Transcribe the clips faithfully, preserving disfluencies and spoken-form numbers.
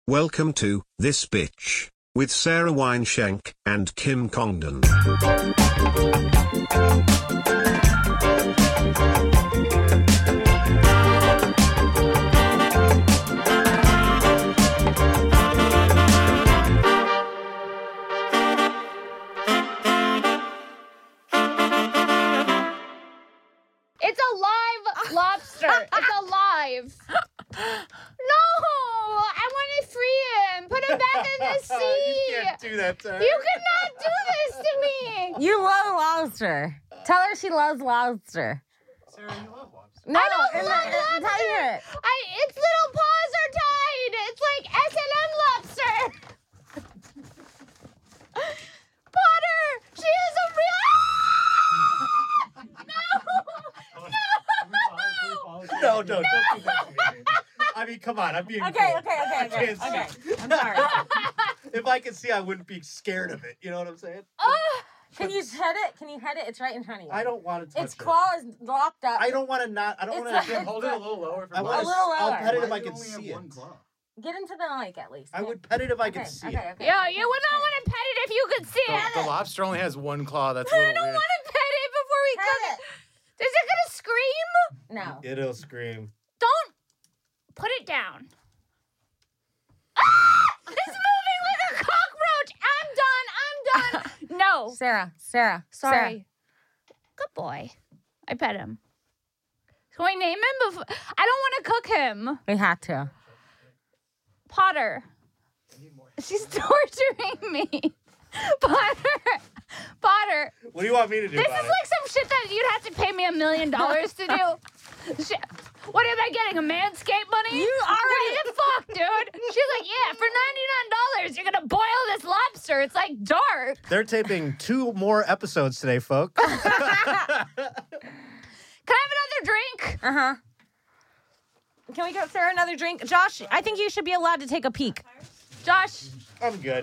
Welcome to This Bitch with Sarah Wineshank and Kim Congdon. It's a live lobster. It's alive. No, I want to free him. Put him back in the sea. You can't do that, Sarah. You cannot do this to me. You love lobster. Tell her she loves lobster. Sarah, you love lobster. No, I don't in the- love in- lobster. tell her. I, its little paws are tied. It's like S and M lobster. Potter, she is a real. No. No, no, don't do that to me. I mean, come on, I'm being Okay, cool. okay, okay, I okay, can't okay. see. I'm sorry. If I could see, I wouldn't be scared of it. You know what I'm saying? Oh, Can you head it? Can you head it? It's right in front of you. I don't want to touch Its it. claw is locked up. I don't want to not. I don't It's want not- to. it's Hold it a little lower for I A want little to. I'll lower. pet it if Why I do can you only see have it. one claw? Get into the mic at least. I would pet it if I could Okay, see okay, it. okay. yeah, you would not want to pet it if you could see it. The, the lobster only has one claw. That's a I little don't weird. want to pet it before we cook Pet it. Is it gonna scream? it. No. It'll scream. Don't put it down. Ah! It's moving like a cockroach. I'm done. I'm done. No. Sarah, Sarah, Sorry. Good boy. I pet him. Can we name him before? I don't want to cook him. Sarah. We had to. Potter. She's torturing me. Potter. Potter. What do you want me to do This about is it? like some shit that you'd have to pay me a million dollars to do. Shit. What am I getting? A Manscaped money? You already- What the fuck, dude? She's like, yeah, for ninety-nine dollars, you're gonna boil this lobster. It's like dark. They're taping two more episodes today, folks. Can I have another drink? Uh huh. Can we get Sarah another drink? Josh, I think you should be allowed to take a peek. Josh. I'm good.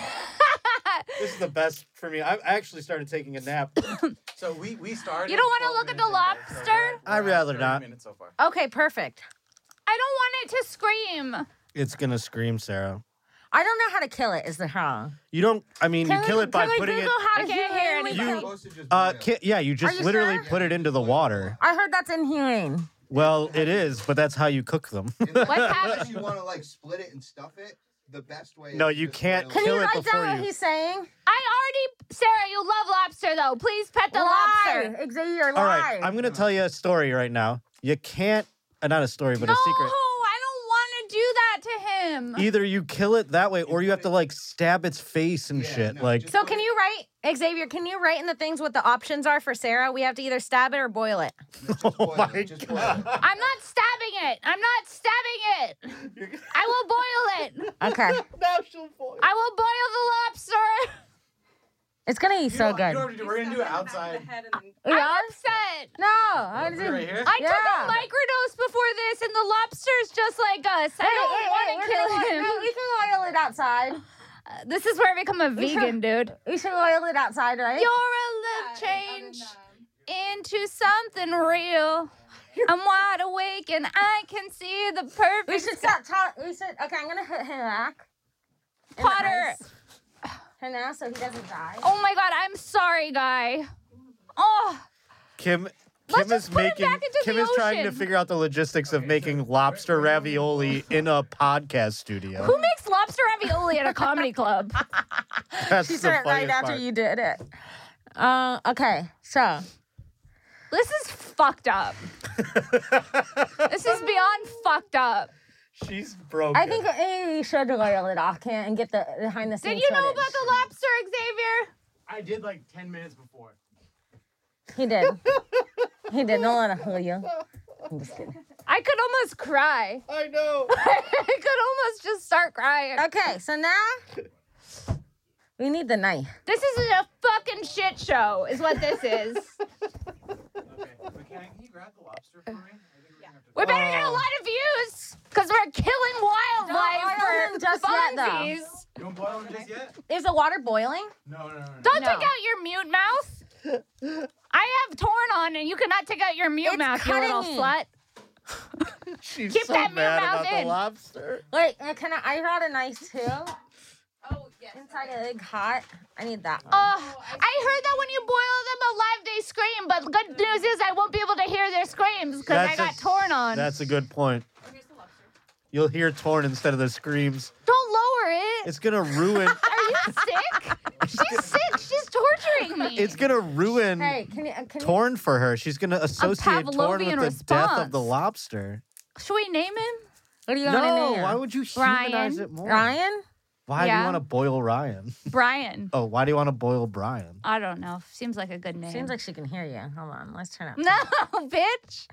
This is the best for me. I actually started taking a nap. So we we started. You don't wanna twelve look at the minutes in, so lobster? we're- we're I'd at rather thirty not. Minutes so far. Okay, perfect. I don't want it to scream. It's gonna scream, Sarah. I don't know how to kill it, is the problem. You don't. I mean, Can you kill we, it by can we putting Google it. how to I can't hear hear anything. You- Supposed to just Uh, boil. ki- yeah, you just you literally sure? put it into the water. I heard that's inhumane. Well, it is, but that's how you cook them. What's happening? Unless you want to like split it and stuff it, the best way. No, is you just can't boil Can it. Kill you it write before down what you- he's saying? I already, Sarah, you love lobster though. Please pet the lobster. Lie. Xavier, lie. All right, I'm gonna tell you a story right now. You can't. Uh, not a story, but No, a secret. I don't want to do that to him. Either you kill it that way, or you have to like stab its face and Yeah, shit. no, like, just So put can it- you write, Xavier, can you write in the things what the options are for Sarah? We have to either stab it or boil it. Just oh boil my it, just boil god. it. I'm not stabbing it. I'm not stabbing it. I will boil it. Okay. Now she'll boil. I will boil the lobster. It's going to be You so know- good. You know what to do? We're gonna do it outside. Yeah? I'm upset. No. I We're didn't. right here. I Yeah. took a microdose before this, and the lobster's just like us. I Hey, don't hey, want hey, to we're kill gonna- him. No, we can oil it outside. Uh, this is where I become a We should- vegan, dude. We should oil it outside, right? You're a live change into something real. I'm wide awake and I can see the perfect. We should sky. stop talking. We should. Okay, I'm gonna hit him back. In the Potter. ice. And now, so he doesn't die. Oh my god, I'm sorry, guy. Oh, Kim. Let's Kim just is put it making. back into Kim the is trying to ocean. figure out the logistics of making lobster ravioli in a podcast studio. who makes lobster ravioli at a comedy club? That's She the said it right funniest after part. you did it. Uh, okay, so This is fucked up. This is beyond fucked up. She's broken. I think maybe we should oil it off, can and get the behind the scenes. Did you know footage. about the lobster, Xavier? I did like ten minutes before. He did. He did. Don't let him fool you. I'm just kidding. I could almost cry. I know. I could almost just start crying. Okay, so now we need the knife. This is a fucking shit show, is what this is. Okay. But can, I, can you grab the lobster for me? I think we're gonna have to. We better get a Oh. lot of views, because we're killing wildlife Don't oil for them just yet, though. funsies. You want boil them just yet? Is the water boiling? No, no, no, no. Don't No. take out your mute mouth. I have torn on, and you cannot take out your mute It's mouth, you little cutting me. slut. She's Keep so that mad meow about mouth the in. lobster. Wait, uh, can I? I got a nice too. Oh, yes. Inside a egg hot. I need that one. Oh, I heard that when you boil them alive, they scream. But good news is I won't be able to hear their screams because I That's got a- torn on. That's a good point. Oh, here's the lobster. You'll hear torn instead of the screams. Don't lower it. It's gonna ruin. Are you sick? She's sick. She's torturing me. It's gonna ruin Hey, can you? Uh, can you? torn for her. She's gonna associate torn with Pavlovian the death of response. the lobster. Should we name him? What do you want to No, name? why would you humanize Ryan. it more? Ryan? Why do Yeah. you want to boil Ryan? Brian. Oh, why do you want to boil Brian? I don't know. Seems like a good name. Seems like she can hear you. Hold on, let's turn up. No, bitch.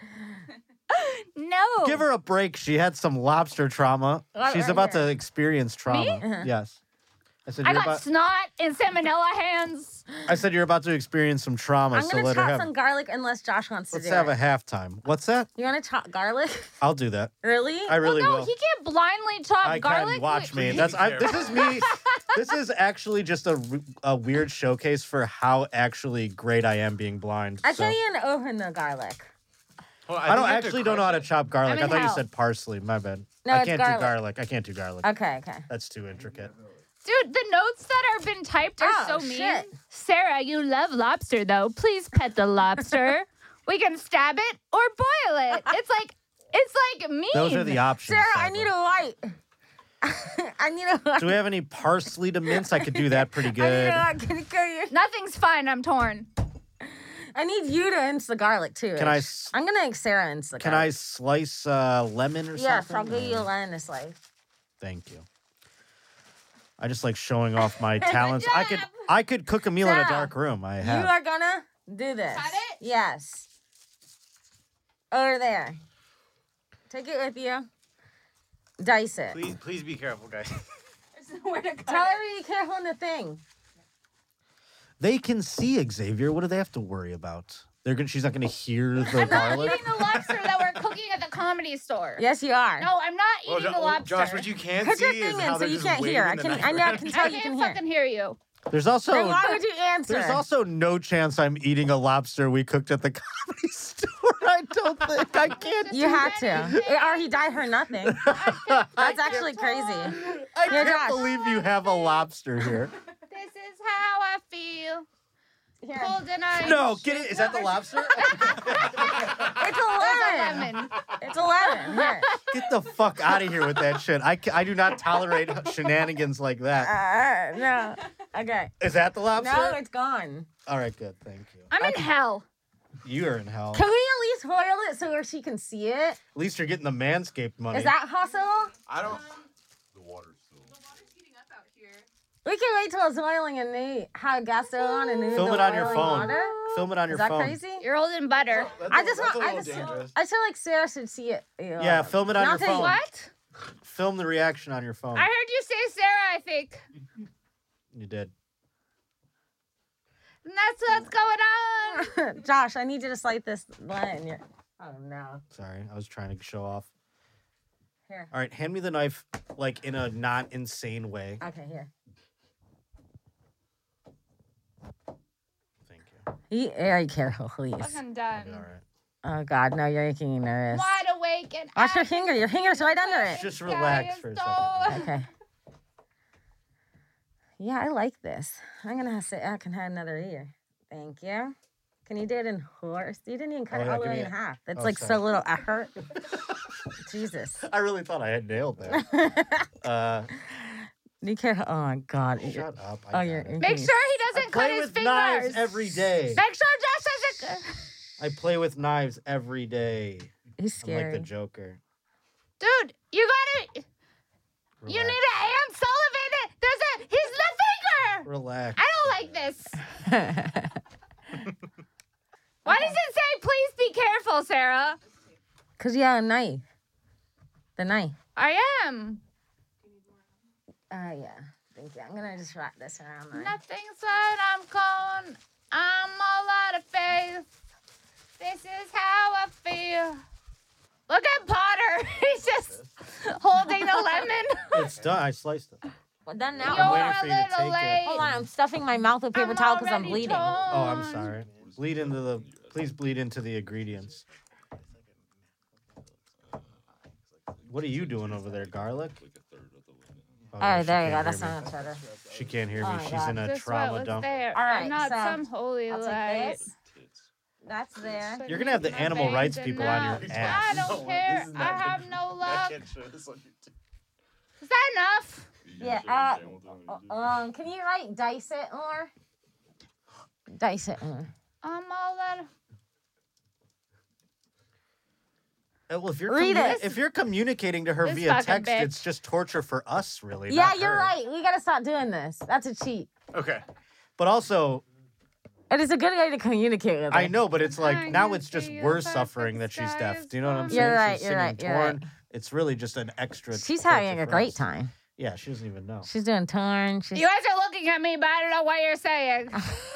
No. Give her a break. She had some lobster trauma. Right- She's right about here. to experience trauma. Uh-huh. Yes. I said I you're got about. snot and salmonella hands. I said you're about to experience some trauma. I'm so gonna let her chop have. some garlic unless Josh wants to Let's do have it. a halftime. What's that? You want to chop garlic? I'll do that. Really? I really well, no, will. he can't blindly chop I garlic. can watch me. Please That's be I, this careful. is me. This is actually just a, r- a weird showcase for how actually great I am being blind. I so. can't even open the garlic. Oh, I, don't think you have to actually don't know how to crush chop garlic. I'm I in thought you hell. said parsley. My bad. No, I it's can't garlic. do garlic. I can't do garlic. Okay, okay. That's too intricate. Dude, the notes that have been typed are Oh, so mean. shit. Sarah, you love lobster, though. Please pet the lobster. We can stab it or boil it. It's like, it's like mean. Those are the options. Sarah, I sadly. need a white. I need a white. Do we have any parsley to mince? I could do that pretty I need good. a white. Can you, can you- Nothing's fine. I'm torn. I need you to inch the garlic too. Can I Ish. s- I'm gonna make Sarah inch the Can I garlic. slice uh, lemon or Yes, something? I'll give you a Or- lemon to slice. Thank you. I just like showing off my talents. I could job. I could cook a meal in a Sarah, dark room. I You have. are gonna do this. Cut it? Yes. Over there. Take it with you. Dice it. Please, please be careful, guys. Where to cut Tell it? her to be careful on the thing. They can see Xavier. What do they have to worry about? They're gonna. She's not gonna hear the I'm not garlic. eating the lobster that we're cooking at the comedy store. Yes, you are. No, I'm not Well, eating Jo- the lobster. Josh, what you can't Put see your is thing how in so they're you just can't hear. I waving the can. knife I know. I around. can I tell you can't can hear. fucking hear you. There's also. Then why would you answer? There's also no chance I'm eating a lobster we cooked at the comedy store. I don't think I can't. You had to. Or he died for nothing. That's actually crazy. I Here, can't Josh. believe you have a lobster here. This is how I feel. Here. Cold and ice. No, get it. Is that the lobster? It's It's a eleven. lemon. It's eleven. Here. Get the fuck out of here with that shit. I, ca- I do not tolerate shenanigans like that. Uh, no. Okay. Is that the lobster? No, it's gone. All right, good. Thank you. I'm in hell. You are in hell. Can we at least boil it so she can see it? At least you're getting the Manscaped money. Is that possible? I don't. The water's still. The water's heating up out here. We can wait till it's boiling and they have gas stove on and then Film the it on your boiling phone. Water. Film it on your Is that phone. crazy? You're holding butter. That's I a- just that's want. a I little just. dangerous. I feel like Sarah should see it. Yeah, film it on Not your that phone. you- What? Film the reaction on your phone. I heard you say Sarah, I think. You did. And that's what's going on. Josh, I need you to slice this lemon. You're- Oh no. Sorry, I was trying to show off. Here. All right, hand me the knife, like in a not insane way. Okay, here. Thank you. Be very careful, please. Fucking All done. right. Oh God, no, you're making me nervous. Wide awake and Watch your active. finger. Your finger's right under it. Just relax for a second. Okay. Yeah, I like this. I'm gonna have to. I can have another ear. Thank you. Can you do it in horse? You didn't even cut Oh, it yeah, all the give way me in a- half. It's oh, like sorry. so little. I hurt. Jesus. I really thought I had nailed that. Uh, You can't. Oh my God. You're- shut up. Oh, I you're. got it. Make sure he I doesn't cut play his with fingers. knives every day. Make sure Josh doesn't. I play with knives every day. He's I'm like scary. the Joker. Dude, you gotta. You Relax. need a Ann Sullivan. There's a. He's the finger. Relax. I don't like this. Why does it say please be careful, Sarah? Cause you have a knife. The knife. I am. Uh, yeah. Thank you. I'm gonna just wrap this around there. Nothing said I'm gone. I'm all out of faith. This is how I feel. Look at Potter. He's just holding the lemon. It's done. I sliced it. But then You're now. waiting a for you to little take it. late. Hold on. I'm stuffing my mouth with paper I'm towel because I'm already bleeding. torn. Oh, I'm sorry. Bleed into the. Please bleed into the ingredients. What are you doing over there, garlic? Oh, All yeah, right, she there you can't go. hear That's me. not much better. She can't hear me. Oh my She's God. in a Just what trauma was dump. there. All right, and not so some holy I'll light. take this. That's there. You're gonna have the My animal veins rights and people on your now- ass. I don't care. I have no luck. Is that enough? Yeah. Uh, uh, um. Can you like dice it more? Dice it more. I'm all out of. Uh, Well, if you're Read communi- it. if you're communicating to her This via fucking text, bitch. it's just torture for us, really. Yeah, not you're her. right. We gotta stop doing this. That's a cheat. Okay. But also, It is a good way to communicate with her. I know, but it's like I now can it's just see we're the suffering that perfect she's sky deaf. is Do you know what I'm falling. saying? You're right, She's you're singing right, you're torn. right. It's really just an extra. She's torture having a for great us. time. Yeah, she doesn't even know. She's doing torn. She's You guys are looking at me, but I don't know what you're saying.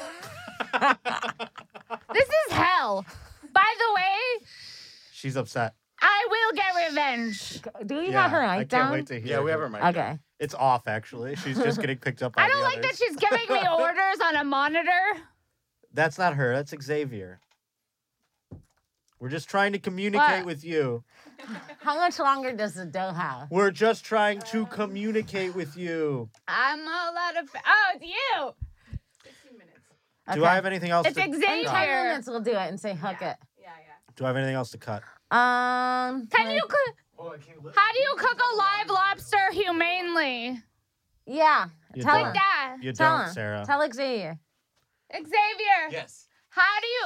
This is hell. By the way, She's upset. I will get revenge. Do we yeah, have her I mic can't down? wait to hear. Yeah, we have her. her mic. Okay. It's off actually. She's just getting picked up by I don't the like that others. she's giving me orders on a monitor. That's not her. That's Xavier. We're just trying to communicate What? with you. How much longer does the dough have? We're just trying to communicate with you. I'm all out of. Oh, it's you. fifteen minutes. Do I have anything else? It's to, In Xavier. ten minutes, we'll do it and say hook Yeah. it. Yeah, yeah. Do I have anything else to cut? Um. Can you cook? Oh, I can't live. How do you cook a live lobster humanely? Yeah. You Tell don't. Like her. that. You Tell don't, her. Sarah. Tell Xavier. Xavier. Yes. How do you?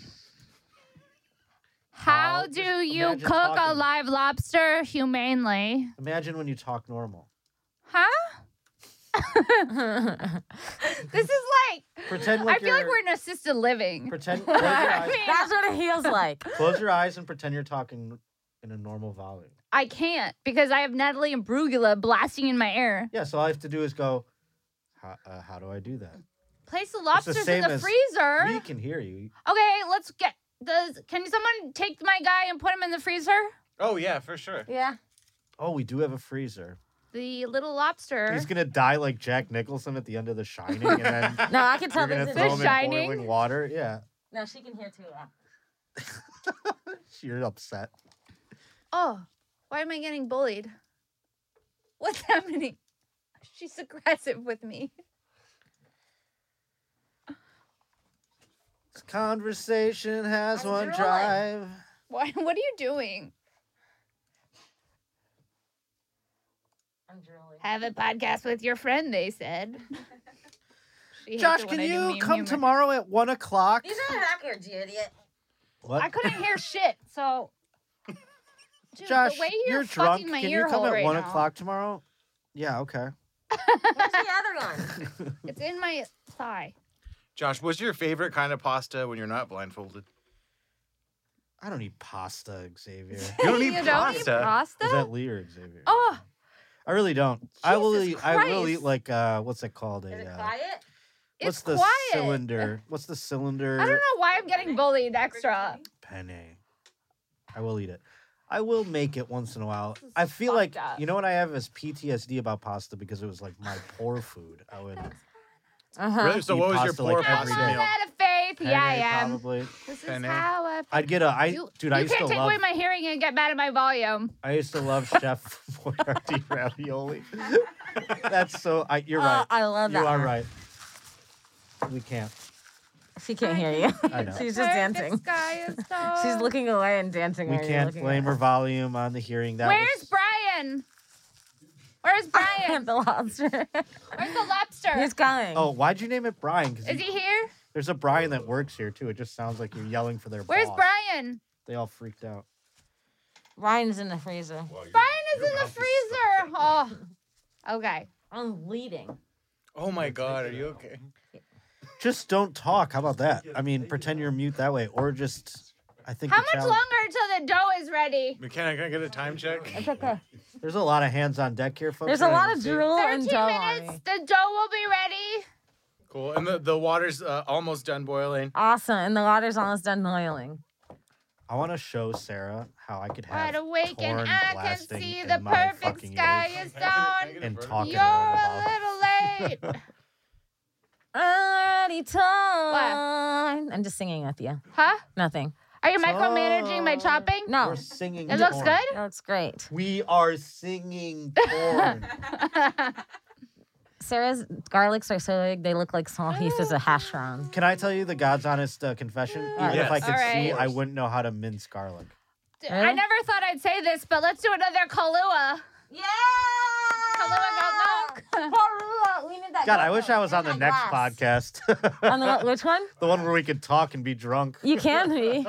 How How- do just you imagine cook a talking. live lobster humanely? Imagine when you talk normal. Huh? This is like. Pretend like I feel like you're- we're in assisted living. Pretend. Close your, I eyes, mean, That's what it feels like. close your eyes and pretend you're talking in a normal volume. I can't because I have Natalie and Brugula blasting in my ear. Yeah. So all I have to do is go. How, uh, how do I do that? Place the the lobsters in same the as- freezer. We can hear you. Okay, let's get. Does can someone take my guy and put him in the freezer? Oh yeah, for sure. Yeah. Oh, we do have a freezer. The little lobster. He's gonna die like Jack Nicholson at the end of The Shining, and then No, I can tell you're gonna this throw is. him The in Shining? boiling water. Yeah. No, she can hear too. You're upset. Oh, why am I getting bullied? What's happening? She's aggressive with me. This conversation has I'm one drooling. drive. Why? What are you doing? I'm drooling. Have a podcast with your friend. They said. She hates Josh, it can when I do you meme come humor. tomorrow at one o'clock? These are backwards, you idiot. What? I couldn't hear shit. So. Dude, Josh, the way you're, you're drunk. fucking my Can ear you come hole at right one now. o'clock tomorrow? Yeah. Okay. Where's the other one? It's in my thigh. Josh, what's your favorite kind of pasta when you're not blindfolded? I don't eat pasta, Xavier. You don't You eat don't eat pasta. pasta? Is that Lee or Xavier? Oh, I really don't. I will Jesus eat. I will Christ. eat like uh, what's it called? A Is it uh, quiet? what's it's the quiet. cylinder? What's the cylinder? I don't know why I'm getting bullied extra. Penne. I will eat it. I will make it once in a while. This is I feel like fucked up. you know what I have is P T S D about pasta because it was like my poor food. I would Uh-huh. Really? So Eat what was your pasta, poor like, I'm every pasta all day. meal? out of faith. penne Yeah, I am. probably. This is Penne. how I. I'd get a I You, dude. I you used to can't take love. away my hearing and get mad at my volume. I used to love Chef Boyardee ravioli. That's so. I, you're right. Oh, I love that. You are one. right. We can't. She can't hear you. I know. She's just dancing. Sky is so... She's looking away and dancing. We while you're can't looking blame at her volume on the hearing. That Where's was, Brian? Where's Brian? the lobster. Where's the lobster? He's coming. Oh, why'd you name it Brian? Because Is he here? there's a Brian that works here too. It just sounds like you're yelling for their Where's boss. Brian? They all freaked out. Ryan's in the freezer. Brian is in the freezer. Oh, okay. I'm bleeding. Oh my God, are you okay? Just don't talk. How about that? I mean, pretend you're mute that way, or just. I think. How the much challenge- longer until the dough is ready? McKenna, can I get a time check? It's okay. There's a lot of hands on deck here, folks. There's You a guys lot can of see. drool and Thirteen dough on minutes. me. The dough will be ready. Cool. And the, the water's uh, almost done boiling. Awesome. And the water's almost done boiling. I want to show Sarah how I could Wide have awake and torn I can blasting see in the my perfect fucking sky ears is dawn. and talking You're about a little late. Already torn. I'm just singing with you. Huh? Nothing. Are you micromanaging my chopping? No, We're singing. It looks porn. good? it looks great. We are singing porn. Sarah's garlics are so big, they look like small pieces of hash brown. Can I tell you the God's honest uh, confession? Even Yes. if I could All see, right. I wouldn't know how to mince garlic. I never thought I'd say this, but let's do another Kahlua. Yeah! Kahlua goat milk. Kahlua, we need that. God, goat I wish milk I was in on the that next glass. podcast. On the what- which one? The one where we could talk and be drunk. You can be.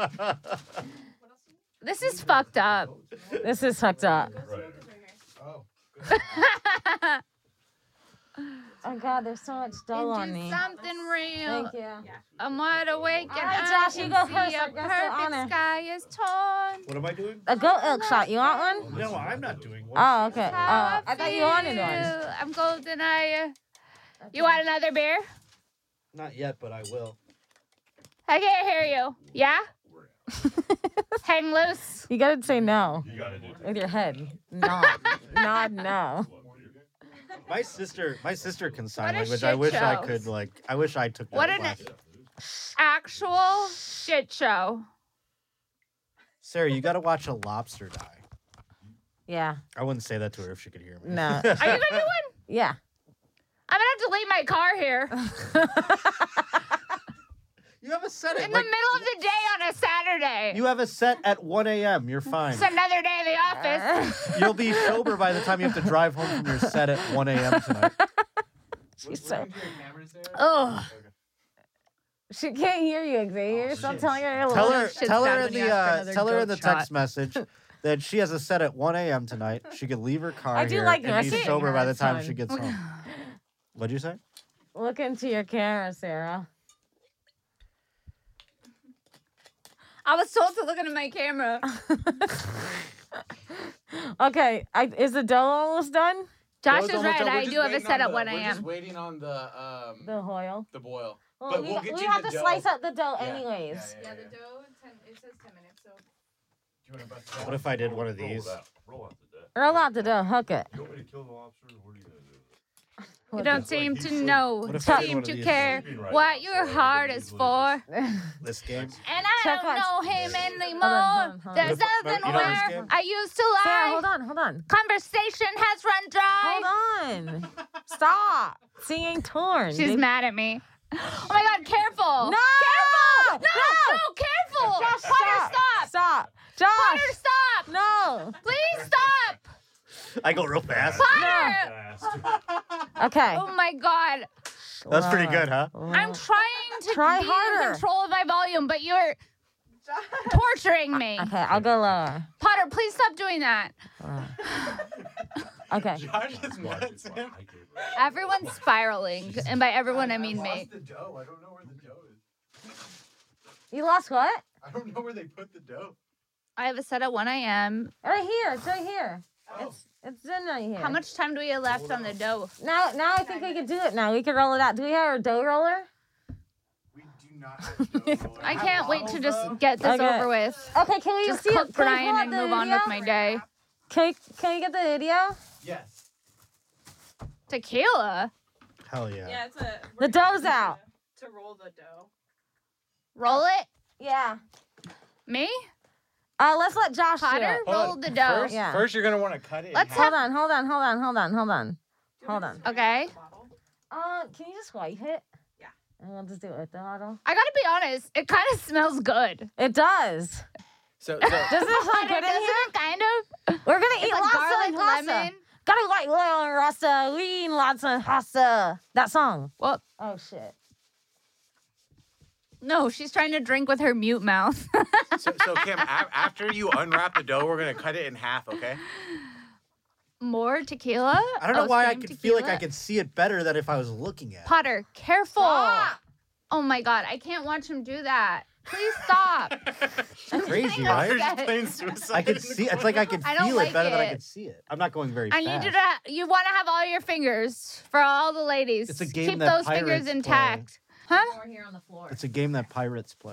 This is fucked up. This is fucked up. Oh. Oh God, there's so much dough on Into me. something real. Thank you. I'm wide awake and All right, I Josh, you can go see first. a I guess the perfect honor. sky is torn. What am I doing? A goat milk shot. You want one? No, I'm not doing one. Oh, okay. How Uh, I thought you wanted one. feel. I'm golden. I. You want another beer? Not yet, but I will. I can't hear you. Yeah? Hang loose. You gotta say no You gotta do it. with your head. Nod. Nod no. My sister, my sister can sign What a language. I shit wish I show. could like. I wish I took that What an class. actual shit show. Sarah, you got to watch a lobster die. Yeah. I wouldn't say that to her if she could hear me. No. Are you gonna do one? Yeah. I'm gonna have to leave my car here You have a set at in the like, middle of the day on a Saturday. You have a set at one a m You're fine. It's another day in the office. You'll be sober by the time you have to drive home from your set at one a m tonight. She's so. Cameras there? Ugh. She can't hear you, Xavier. Stop telling her. you're Tell little- her, shit's tell bad her when in you the, ask for uh, another tell her in goat the text shot. message that she has a set at one a m tonight. She could leave her car I do here like and be messaging sober her, by the it's time fun. she gets home. What'd you say? Look into your camera, Sarah. I was told to look into my camera. Okay, I, is the dough almost done? Josh Those is almost right. done. We're I just do have a waiting set on at the- one We're just a.m. waiting on the um The hoil. the boil. Well, But we, we'll got- get we you have the to dough. slice up the dough Yeah, anyways. yeah, Yeah, yeah, the yeah. dough, ten, it says ten minutes, so. Do you want to bust it What out? if I did one of Roll these? it out. Roll out the deck. Roll out the dough, hook it. You want me to kill the lobster? What are you gonna do? You don't seem to know, What if I did seem one of to these? care Sleeping right what now, your so heart I is can for. easily This game? And I Check don't watch. know him Hold on, anymore. hold on. There's You know- nothing you know this where game? I used to Sarah, lie. hold on, hold on. Conversation has run dry. Hold on. Stop singing torn. She's dude. mad at me. Oh my God, careful. No! Careful. No, No! no, careful. Josh, Potter, stop. Stop. Josh. Potter, stop. No. Please stop. I go real fast. Potter. fast. Okay. Oh my God. That's pretty good, huh? I'm trying to Try be harder. in control of my volume, but you're torturing me. Okay, I'll go lower. Potter, please stop doing that. Okay. Josh is nuts. Sam. Everyone's spiraling, and by everyone I mean I me. lost the dough. I don't know where the dough is. You lost what? I don't know where they put the dough. I have a set at one a m Right here. It's right here. Oh. It's it's in right here. How much time do we have left on the dough? Now, now I think we can do it. Now we can roll it out. Do we have a dough roller? We do not have dough roller. I Have can't wait to bottles, just though? get this Okay. over with. Okay, can we Just see cook it? Can we Brian pull and up the move on video? with my day. Can we, can we get the video? Yes. Tequila? Hell yeah. Yeah, it's a. The dough's out. To roll the dough. Roll it? Yeah. Me? Uh, let's let Josh do Potter? it. Hold Roll on. the dough. First, Yeah. first you're gonna want to cut it. in Let's half. Hold on, hold on, hold on, hold on, hold on. Hold on. Okay. Uh, can you just wipe it? Yeah. And we'll just do it with the bottle. I gotta be honest, it kind of smells good. It does. So, so Does this sound good in Doesn't here? it kind of? We're gonna It's eat like lots garlic, of pasta. lemon. Gotta like lemon rasta. We eat lots of pasta. That song. Well, Oh shit. no, she's trying to drink with her mute mouth. so, so Kim, a- after you unwrap the dough, we're gonna cut it in half. Okay. More tequila? I don't know Oh, why I same could feel like I tequila? could see it better than if I was looking at it. Potter, careful. Stop. Oh my God, I can't watch him do that. Please stop. Crazy, getting right? upset. Just playing suicide I in could the see. It's like I could I don't feel like it better than I it. could see it. I'm not going very I fast. need you to. You want to have all your fingers for all the ladies. It's a game Keep that those fingers pirates play. intact, huh? More here on the floor. It's a game that pirates play.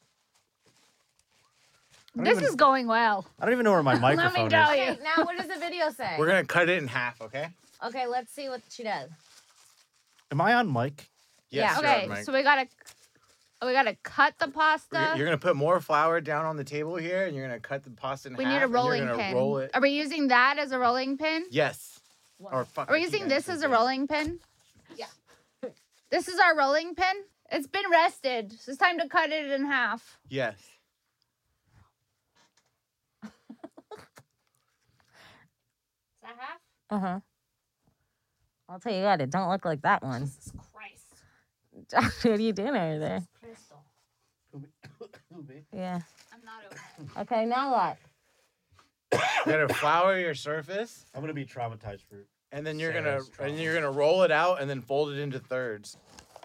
I don't This even- is going well. I don't even know where my Let me microphone tell is. you. Okay, now what does the video say? We're gonna cut it in half. Okay. Okay, let's see what she does. Am I on mic? Yes, yeah. you're on Okay. mic. So we gotta. Oh, we gotta cut the pasta. You're, you're gonna put more flour down on the table here, and you're gonna cut the pasta in we half. need a and rolling you're gonna pin. Roll it. Are we using that as a rolling pin? Yes. Or fuck. Are we I keep using getting this two as a things. rolling pin? Yeah. This is our rolling pin? It's been rested. So it's time to cut it in half. Yes. Is that half? Uh huh. I'll tell you what, it don't look like that one. Jesus Christ. Josh, what are you doing over there? Crystal. Yeah. I'm not okay. Okay, now what? You gotta flour your surface, I'm gonna be traumatized for. and then you're Sarah's gonna and you're gonna roll it out, and then fold it into thirds.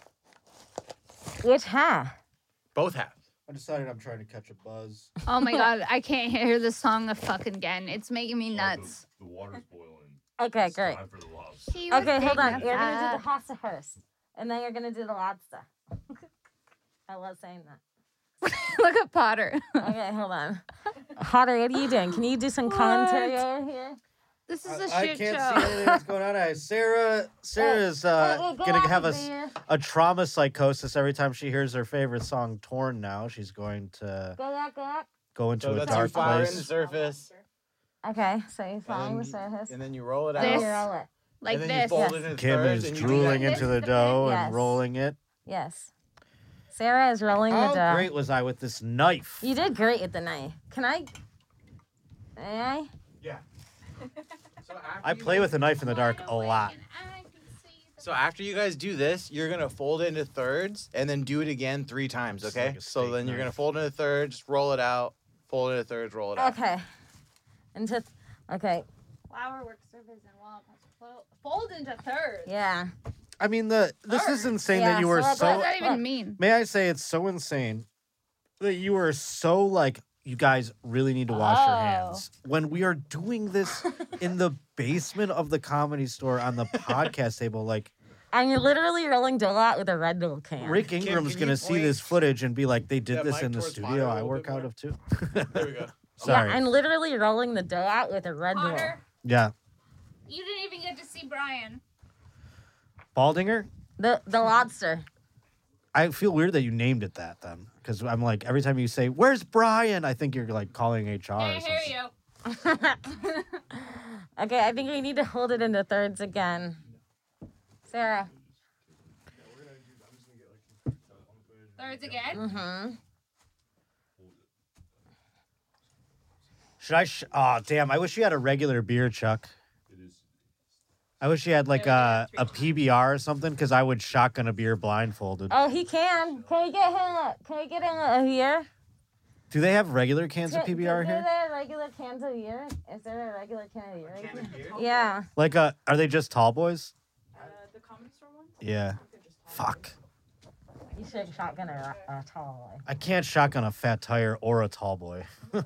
Which half? Both halves. I decided I'm trying to catch a buzz. Oh my god, I can't hear this song a fucking again. It's making me nuts. The, the water's boiling. Okay, It's great. time for the lobster. He was Okay, hold on. thinking You're of gonna do that. the pasta first, and then you're gonna do the lobster. I love saying that. Look at Potter. Okay, hold on. Potter, what are you doing? Can you do some commentary over here? This is I, a I shit can't show. see anything that's going on. I, Sarah, Sarah's uh, Wait, wait, go gonna back have a, over s- here. a trauma psychosis every time she hears her favorite song "Torn." Now she's going to Go back, go back. go into So a that's your dark flour in the place. surface, Okay, so you're and following then, the surface. and then you roll it out. This. You roll it. Like and then you this. fold Yes. it into Kim thirds, is and you do drooling that. This into is the the dough pin? and Yes. rolling it. Yes. Sarah is rolling How the dough. great was I with this knife? You did great with the knife. Can I? May I? Yeah. So after I you play guys- with a knife in the dark a lot. So after you guys do this, you're gonna fold it into thirds, and then do it again three times. It's Okay. like a so steak then you're gonna knife. fold it into thirds, roll it out, fold it into thirds, roll it out. Okay. Into. Okay. Flour work surface and wall fo- fold into thirds. Yeah. I mean, the this is insane Yeah, that you were so What so. does that even Look. mean? May I say it's so insane that you were so like, you guys really need to wash your Oh. hands when we are doing this in the basement of the Comedy Store on the podcast table. Like And you're literally rolling dough out with a Red Bull can. Rick Kim, Ingram's can gonna you see point this footage and be like, they did that this mic in the towards Potter studio a I little work bit out more? of too. There we go. Sorry. Yeah, and literally rolling the dough out with a Red Bull. Potter, Yeah. you didn't even get to see Brian. Baldinger? The the lobster. I feel weird that you named it that then. Because I'm like, every time you say, where's Brian? I think you're like calling H R. or Can't hear something. you. Okay, I think we need to hold it into thirds again. Sarah. Thirds again. Mm-hmm. Should I? Sh- oh, damn. I wish you had a regular beer, Chuck. It is. I wish you had like a, a P B R or something because I would shotgun a beer blindfolded. Oh, he can. Can we get him? A, can we get him a beer? Do they have regular cans of Can- P B R is here? there regular cans of beer? Is there a regular can of beer? Can of beer? Yeah. Like, uh, are they just tall boys? Uh, the comedy store one? Yeah. You could just have Fuck. You should shotgun a, a tall one. I can't shotgun a fat tire or a tall boy. Wait,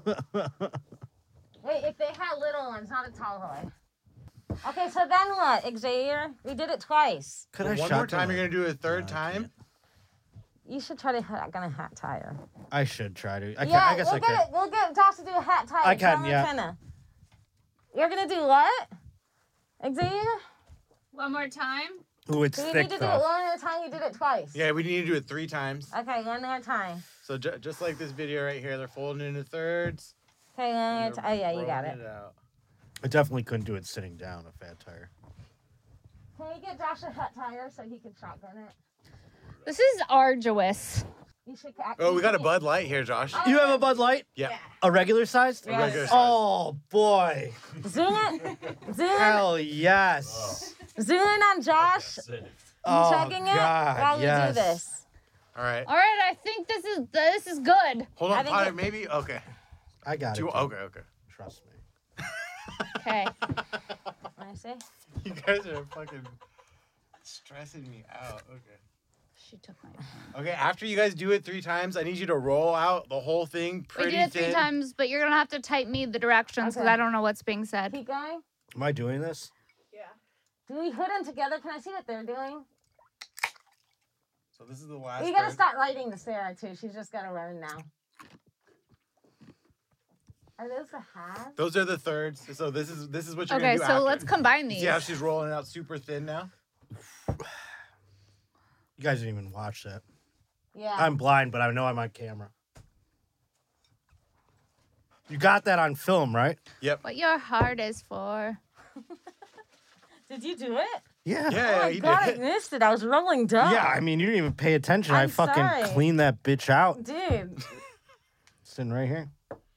if they had little ones, not a tall boy. Okay, so then what, Xavier? We did it twice. Could Well, I one shotgun more time, a- you're gonna do it a third No, I time. can't. You should try to shotgun a hat tire. I should try to. I, can, yeah, I guess we'll I get could. it. We'll get Josh to do a hat tire. I Tell can, him yeah. Kenna. You're gonna do what? Xavier? One more time. Ooh, it's Do we thick need to do it though. one at a time? You did it twice. Yeah, we need to do it three times. Okay, one more time. So ju- just like this video right here, they're folding into thirds. Okay, one more and time. they're Oh, yeah, you got rolling it. out. I definitely couldn't do it sitting down, a fat tire. Can we get Josh a hat tire so he can shotgun it? This is arduous. You should. ca- Oh, we got a you Bud Light here, Josh. Oh, You have a Bud Light? Yeah. A regular sized? A Yes. regular size. Oh boy. can- Zoom it. Zoom it. Hell yes. Zoom in on Josh. That's it. Oh Chugging it God, while we yes. do this. All right. All right, I think this is this is good. Hold I on, think Potter. it- Maybe. Okay. I got Two, it. okay. Okay. Trust me. Okay. Let me see. You guys are fucking stressing me out. Okay. She took my. Okay. After you guys do it three times, I need you to roll out the whole thing We pretty did it three thin. times, but you're gonna have to type me the directions because Okay. I don't know what's being said. Keep going. Am I doing this? Yeah. Do we put them together? Can I see what they're doing? So this is the last. We gotta third. start writing to Sarah too. She's just gotta learn now. Are those the halves? Those are the thirds. So this is this is what you're Okay, gonna do so after. let's combine these. See how she's rolling it out super thin now? You guys didn't even watch that. Yeah. I'm blind, but I know I'm on camera. You got that on film, right? Yep. What your heart is for. Did you do it? Yeah. Yeah, Oh my he god, I did. missed it. I was rolling down. Yeah, I mean, you didn't even pay attention. I I'm fucking sorry. cleaned that bitch out. Dude, Sitting right here.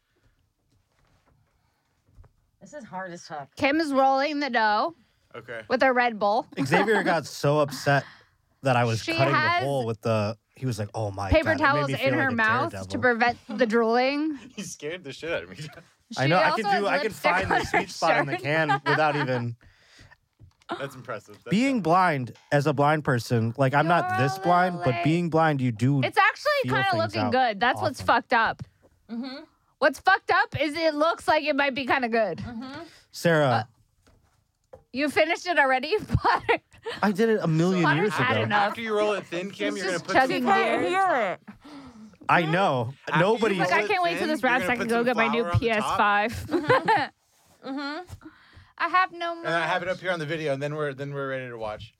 this is hard as fuck. Kim's rolling the dough Okay. with a Red Bull. Xavier got so upset that I was She cutting has the hole with the. He was like, "Oh my Paper god!" It made towels me in feel her like a mouth daredevil. to prevent the drooling. He scared the shit out of me. I She know. I also could do. has I could lipstick find on the her sweet spot in the shirt. can without even That's impressive. That's being blind as a blind person. Like I'm not You're this a blind, little but late. being blind, you do. It's actually feel kind of things looking out good. That's what's often. fucked up. Mm-hmm. What's fucked up is it looks like it might be kind of good. Mm-hmm. Sarah, You finished it already? Potter? I did it a million Potter's years had ago. enough. After you roll it thin, Kim, He's you're gonna just put chugging some I beer. flour. can't hear it. I know. After you Nobody's. Like, roll I it can't wait till thin, this you're wraps so I gonna can put go some get my new flour on the P S top, five. Mm-hmm. I have no more. And then I have it up here on the video, and then we're then we're ready to watch.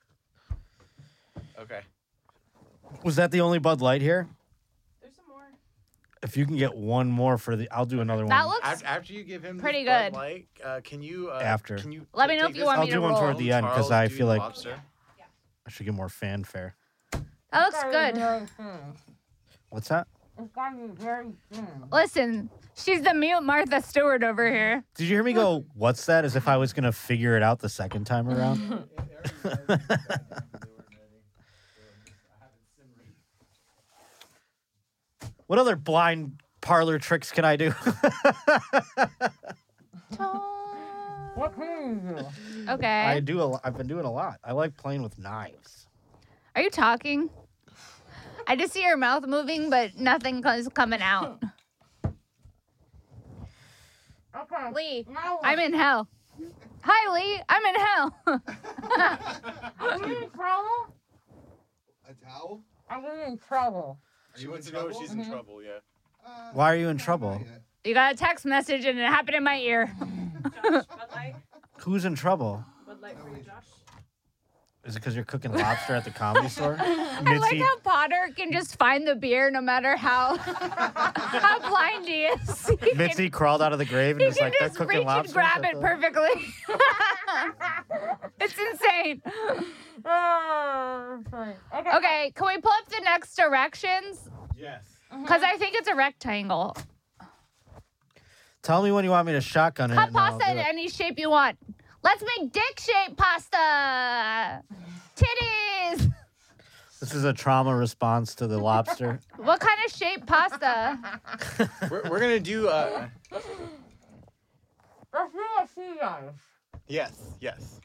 Okay. Was that the only Bud Light here? There's some more. If you can get one more for the, I'll do another That one. looks. After, after you give him this pretty Bud good. Light, uh, can you uh, After. Can you Let me t- know take if you this want I'll me do to one roll. toward the end because Charles I do feel the like lobster? I should get more fanfare. That looks good. Very thin. What's that? It's got to be very thin. Listen, she's the mute Martha Stewart over here. Did you hear me go, what's that? As if I was going to figure it out the second time around. What other blind parlor tricks can I do? What can you do? Okay. I do. A, lo- I've been doing a lot. I like playing with knives. Are you talking? I just see your mouth moving, but nothing is coming out. Okay. Lee, Now what? I'm in hell. Hi, Lee. I'm in hell. Are you in trouble? A towel? Are you in trouble? She you wants in to know if trouble? she's in Mhm. trouble. Yeah. Uh, Why are you in not trouble? yet. You got a text message and it happened in my ear. Josh, Bud Light. Who's in trouble? Bud Light for you, Josh. Is it because you're cooking lobster at the comedy store? I like Mitzi, how Potter can just find the beer no matter how how blind he is. He can, Mitzi crawled out of the grave and he was can like, they're just cooking reach and lobster. grab it perfectly. It's insane. Oh, sorry. Okay. Okay, can we pull up the next directions? Yes. Because I think it's a rectangle. Tell me when you want me to shotgun it. Cut and I'll pasta do in it. any shape you want. Let's make dick-shaped pasta. Titties. This is a trauma response to the lobster. What kind of shape pasta? We're, we're gonna do. Uh, Let's do a sea guys. yes. Yes.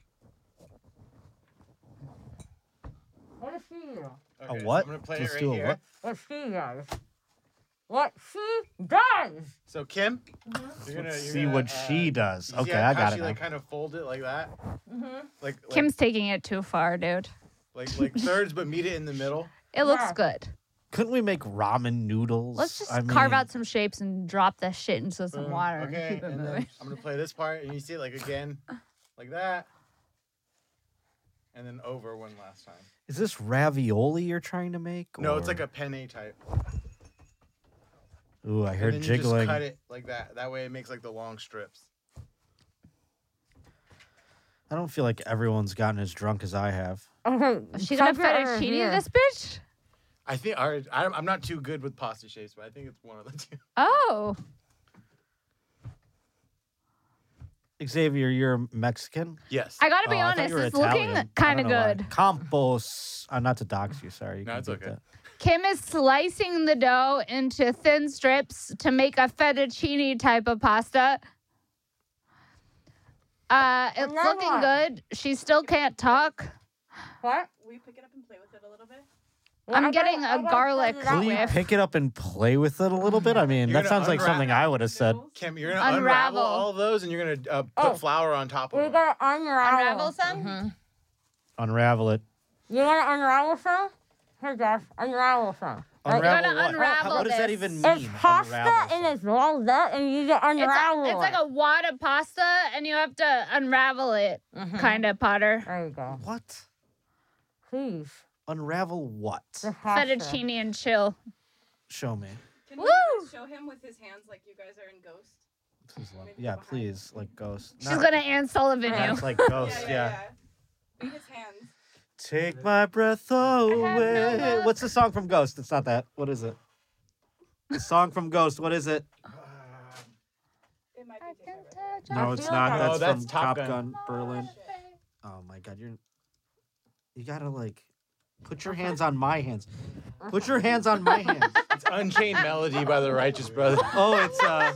What is she do? Okay, so what? I'm gonna play Let's it right do a here. what? What she does? What she does? So Kim, you're Let's gonna, you're see gonna, what uh, she does. you see Okay, how- I how got she, it now. like kind of fold it like that, Mm-hmm. like like, Kim's taking it too far, dude. like like thirds, but meet it in the middle. It looks Yeah. good. Couldn't we make ramen noodles? Let's just I carve mean, out some shapes and drop the shit into some Boom. water and Okay, keep it and then moving. I'm gonna play this part, and you see it like again, like that, and then over one last time. Is this ravioli you're trying to make? No, it's or- like a penne type. Ooh, I And heard then you jiggling. just cut it like that. That way, it makes like the long strips. I don't feel like everyone's gotten as drunk as I have. Okay. Is she gonna check it over fettuccine here. this bitch? I think our, I'm I'm not too good with pasta shapes, but I think it's one of the two. Oh. Xavier, you're Mexican? Yes. I gotta be Oh, I thought honest, you were it's looking Italian. I kind of don't know why. good. Campos. Uh, not to dox you, sorry. You No, can it's beat okay. that. Kim is slicing the dough into thin strips to make a fettuccine type of pasta. Uh, it's Another looking one. good. She still can't talk. What? Will you pick it up and play with it a little bit? Well, I'm I gotta- getting I a gotta garlic figure it out Will you whiff. pick it up and play with it a little bit? I mean, You're that gonna sounds like unwrap something I would have said. Kim, you're gonna unravel, Unravel. all of those, and you're gonna uh, put Oh. flour on top of We them. gotta unravel. Unravel some? Mhm. Unravel it. You wanna unravel some? Here, Jeff. Unravel some. Like, Unravel gotta what? unravel How- what does that this. even mean? It's pasta unravel and it's rolled up, and you just It's, unravel a, it's like it. a wad of pasta, and you have to unravel it, Mhm. kind of, Potter. There you go. What? Please. Unravel what? The pasta. Fettuccine and chill. Show me. Can Woo! you guys show him with his hands like you guys are in Ghost? Please love- Yeah, please, like Ghost. She's Not- gonna Ann Sullivan Yeah, you. it's like Ghost. yeah, yeah. yeah, yeah. Be his hands. Take my breath no away. luck. What's the song from Ghost? It's not that. What is it? The song from Ghost. What is it? It might I be can different. touch No, I it's feel not. like- No, That's, that's from Top Top Gun. Gun, Berlin. Oh my God, you're. You gotta like, put your hands on my hands. Put your hands on my hands. It's Unchained Melody by the Righteous Brothers. Oh, it's uh.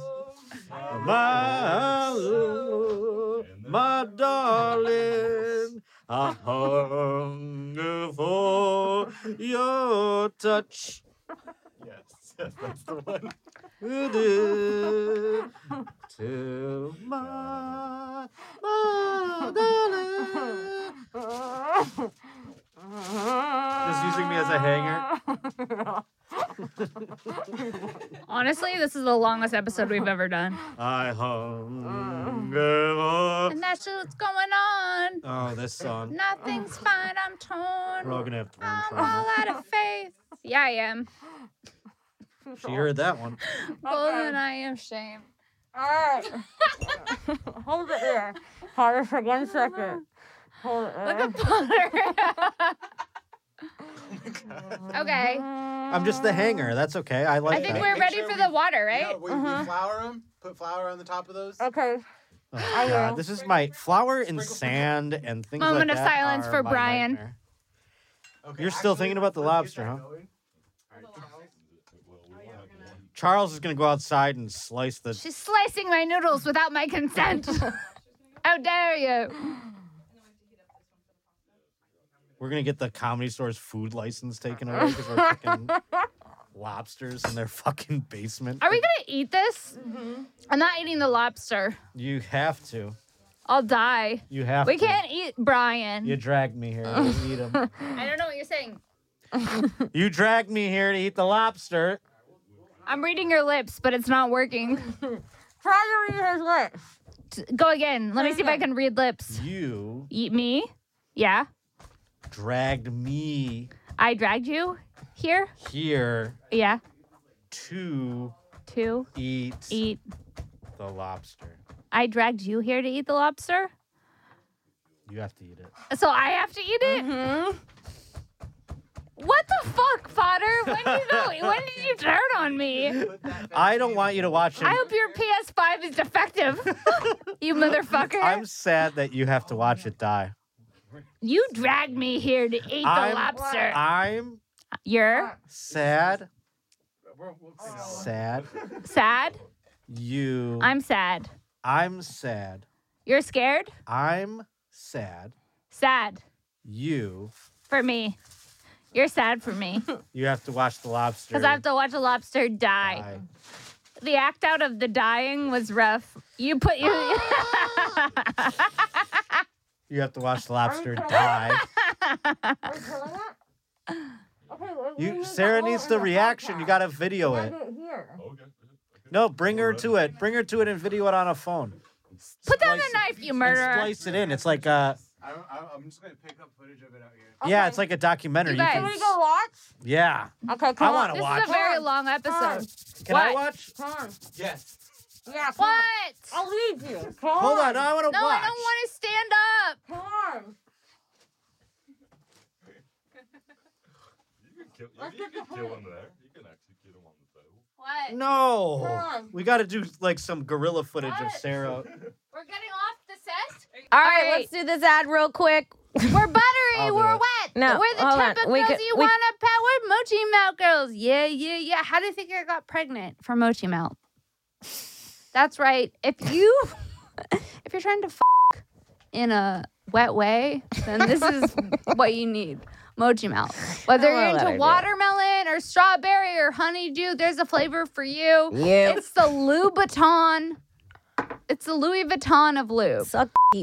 My love, my darling, I hunger for your touch. Yes, yes, that's the one. To my, my darling. Just using me as a hanger. Honestly, this is the longest episode we've ever done. I hunger for. And that's what's going on. Oh, this song. Nothing's fine, I'm torn. We're all gonna have to learn I'm trauma. all out of faith. Yeah, I am. She heard that one. Golden, I am shamed. Alright. Hold it there. Hold it for one second. Hold it Look there. at Potter. Okay. I'm just the hanger. That's okay. I like I think that. we're Make ready sure for we- the water, right? Yeah, we, Uh-huh. we flour them. Put flour on the top of those. Okay. Oh, I God. will. This is my flour and sand and things Moment like of that silence are for my Brian. nightmare. Okay, You're still actually, thinking about the let's get lobster, that huh? going. Well, we won't have one. Charles is gonna go outside and slice the. She's slicing my noodles without my consent. How dare you? We're gonna get the Comedy Store's food license taken away because we're cooking lobsters in their fucking basement. Are we gonna eat this? I'm not eating the lobster. You have to. I'll die. You have We to. can't eat Brian. You dragged me here to eat him. I don't know what you're saying. You dragged me here to eat the lobster. I'm reading your lips, but it's not working. Try to read his lips. T- Go again. Let me see if I can read lips. You Eat me? Yeah. dragged me I dragged you here? here Yeah. to To eat, eat. the lobster. I dragged you here to eat the lobster? You have to eat it. So I have to eat it? Mm-hmm. What the fuck, Potter? When did you go? When did you turn on me? Put that I don't want you to watch it. I hope your P S five is defective. You motherfucker. I'm sad that you have to watch it die. You dragged me here to eat the I'm- lobster. I'm You're sad. We're- we'll clean that one. Sad. sad? You. I'm sad. I'm sad. You're scared? I'm sad. Sad You. for me. You're sad for me. You have to watch the lobster. Because I have to watch a lobster die. die. The act out of the dying was rough. You put your. You have to watch the lobster kidding? die. Are you killing it? Okay, well, we You, need Sarah the needs hole the in the reaction. hot You pot. gotta video it. Have it here. Okay. No, bring her to it. Bring her to it and video it on a phone. Put down the Splice it- knife, you and murderer. Splice it in. It's like uh I, I, I'm just gonna pick up footage of it out here. yeah, Okay. it's like a documentary. You You guys- Can can, we go watch? yeah. Okay, come I on. wanna This watch. is a very Come on. long Come on. episode. Can I What? watch? Come on. Yes. Yeah, come on. What? I'll lead you. Come Hold on. on. No, I want to No, watch. I don't want to stand up. Come on. You can kill, Let's you, you get the can kill point. him there. You can execute him on the table. What? No. Come on. We got to do like some gorilla footage of What? Sarah. We're getting off the set? All All right, right. let's do this ad real quick. We're buttery. I'll do We're it. wet. No, we're the hold type on. of We girls could- you we- want to pet. We're mochi melt girls. Yeah, yeah, yeah. How do you think I got pregnant from mochi melt? That's right. If you, if you're trying to f- in a wet way, then this is what you need. Mochi melt. Whether I love you're that into idea. watermelon or strawberry or honeydew, there's a flavor for you. You It's the Louboutin. It's the Louis Vuitton of lube. suck deep.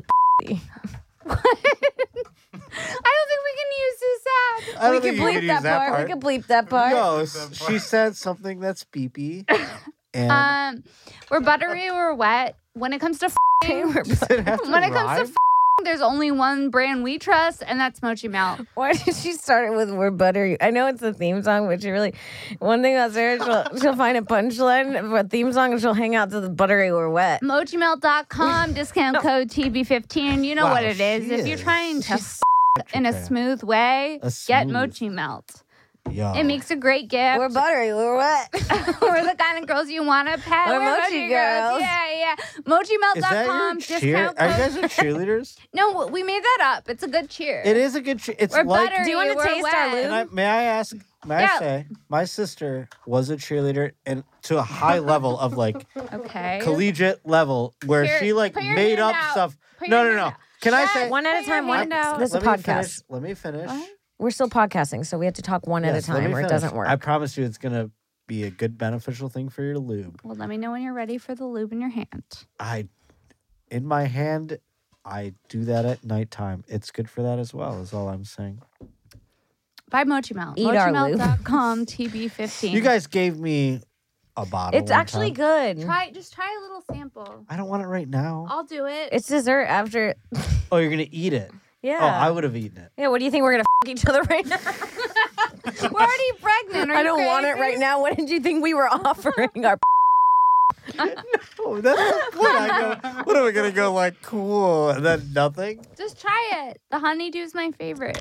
I don't think we can use this ad. I We don't can think you bleep could use that, that part. part. We can bleep that part. Yo, she said something that's beepy. And Um, we're buttery, we're wet. When it comes to f***ing, does it have to when it comes to rhyme? f***ing, there's only one brand we trust, and that's Mochi Melt. Why did she start it with "We're buttery"? I know it's a theme song, but she really one thing about Sarah, she'll, she'll find a punchline for a theme song, and she'll hang out to the "Buttery We're Wet." Mochi Melt dot com, discount code T B fifteen. You know Wow, what it is. she If you're is. trying to She's f- in a fan. smooth way, A get smooth. Mochi Melt. Yo. It makes a great gift. We're buttery. We're wet. We're the kind of girls you want to pet. We're mochi girls. Yeah, yeah. Mochi Melt Is dot that com, your cheer? discount Are you code. guys cheerleaders? No, we made that up. It's a good cheer. It is a good cheer. It's We're like. buttery. Do you wanna we're taste our wet. lube? Can I, may I ask? May Yeah. I say my sister was a cheerleader and to a high level of like Okay. collegiate level where Here, she like put your made hand up out. stuff. Put No, your no, no. hand out. Can I Shut say One at a Put your time. One. hand out. This is a Let me podcast. finish. Let me finish. What? We're still podcasting, so we have to talk one at Yes, a let me time, or it finish. doesn't work. I promise you, it's gonna be a good beneficial thing for your lube. Well, let me know when you're ready for the lube in your hand. I, in my hand, I do that at nighttime. It's good for that as well. Is all I'm saying. Buy Mochi Melt. Eat our Mochi Melt dot com T B fifteen. You guys gave me a bottle. It's one actually time. good. try just try a little sample. I don't want it right now. I'll do it. It's dessert after. Oh, you're gonna eat it. Yeah. Oh, I would have eaten it. Yeah. What do you think we're gonna f- each other right now? We're already pregnant. Are I you don't want it crazy? right now. What did you think we were offering our? Oh, that's the point. I go, what are we gonna go like cool and then nothing? Just try it. The honeydew's my favorite.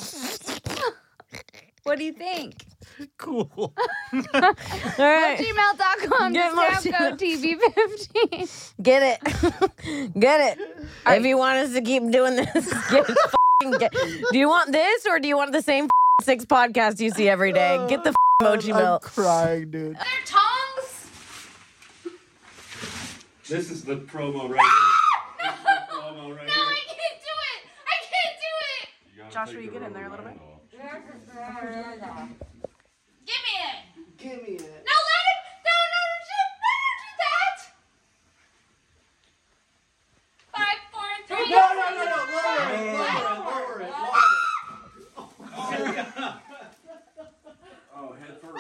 What do you think? Cool. All right. Mochi Melt dot com, Get discount Mochi code T B fifteen. Get it. Get it. If you want us to keep doing this, get, f***ing get. Do you want this or do you want the same f***ing six podcasts you see every day? Get the f***ing Mochi I'm Melt. crying, dude. Their tongues. This is the promo right here. This is the promo right No, here. I can't do it. I can't do it. You gotta Josh, take will you the get in there a rubber little bit? band off. Give me it. Give me it. No, let him. No, no, no, don't, no, don't do that. Five, four, three. No, no, no, no. Lower it. Lower it. Lower it. Oh, head first.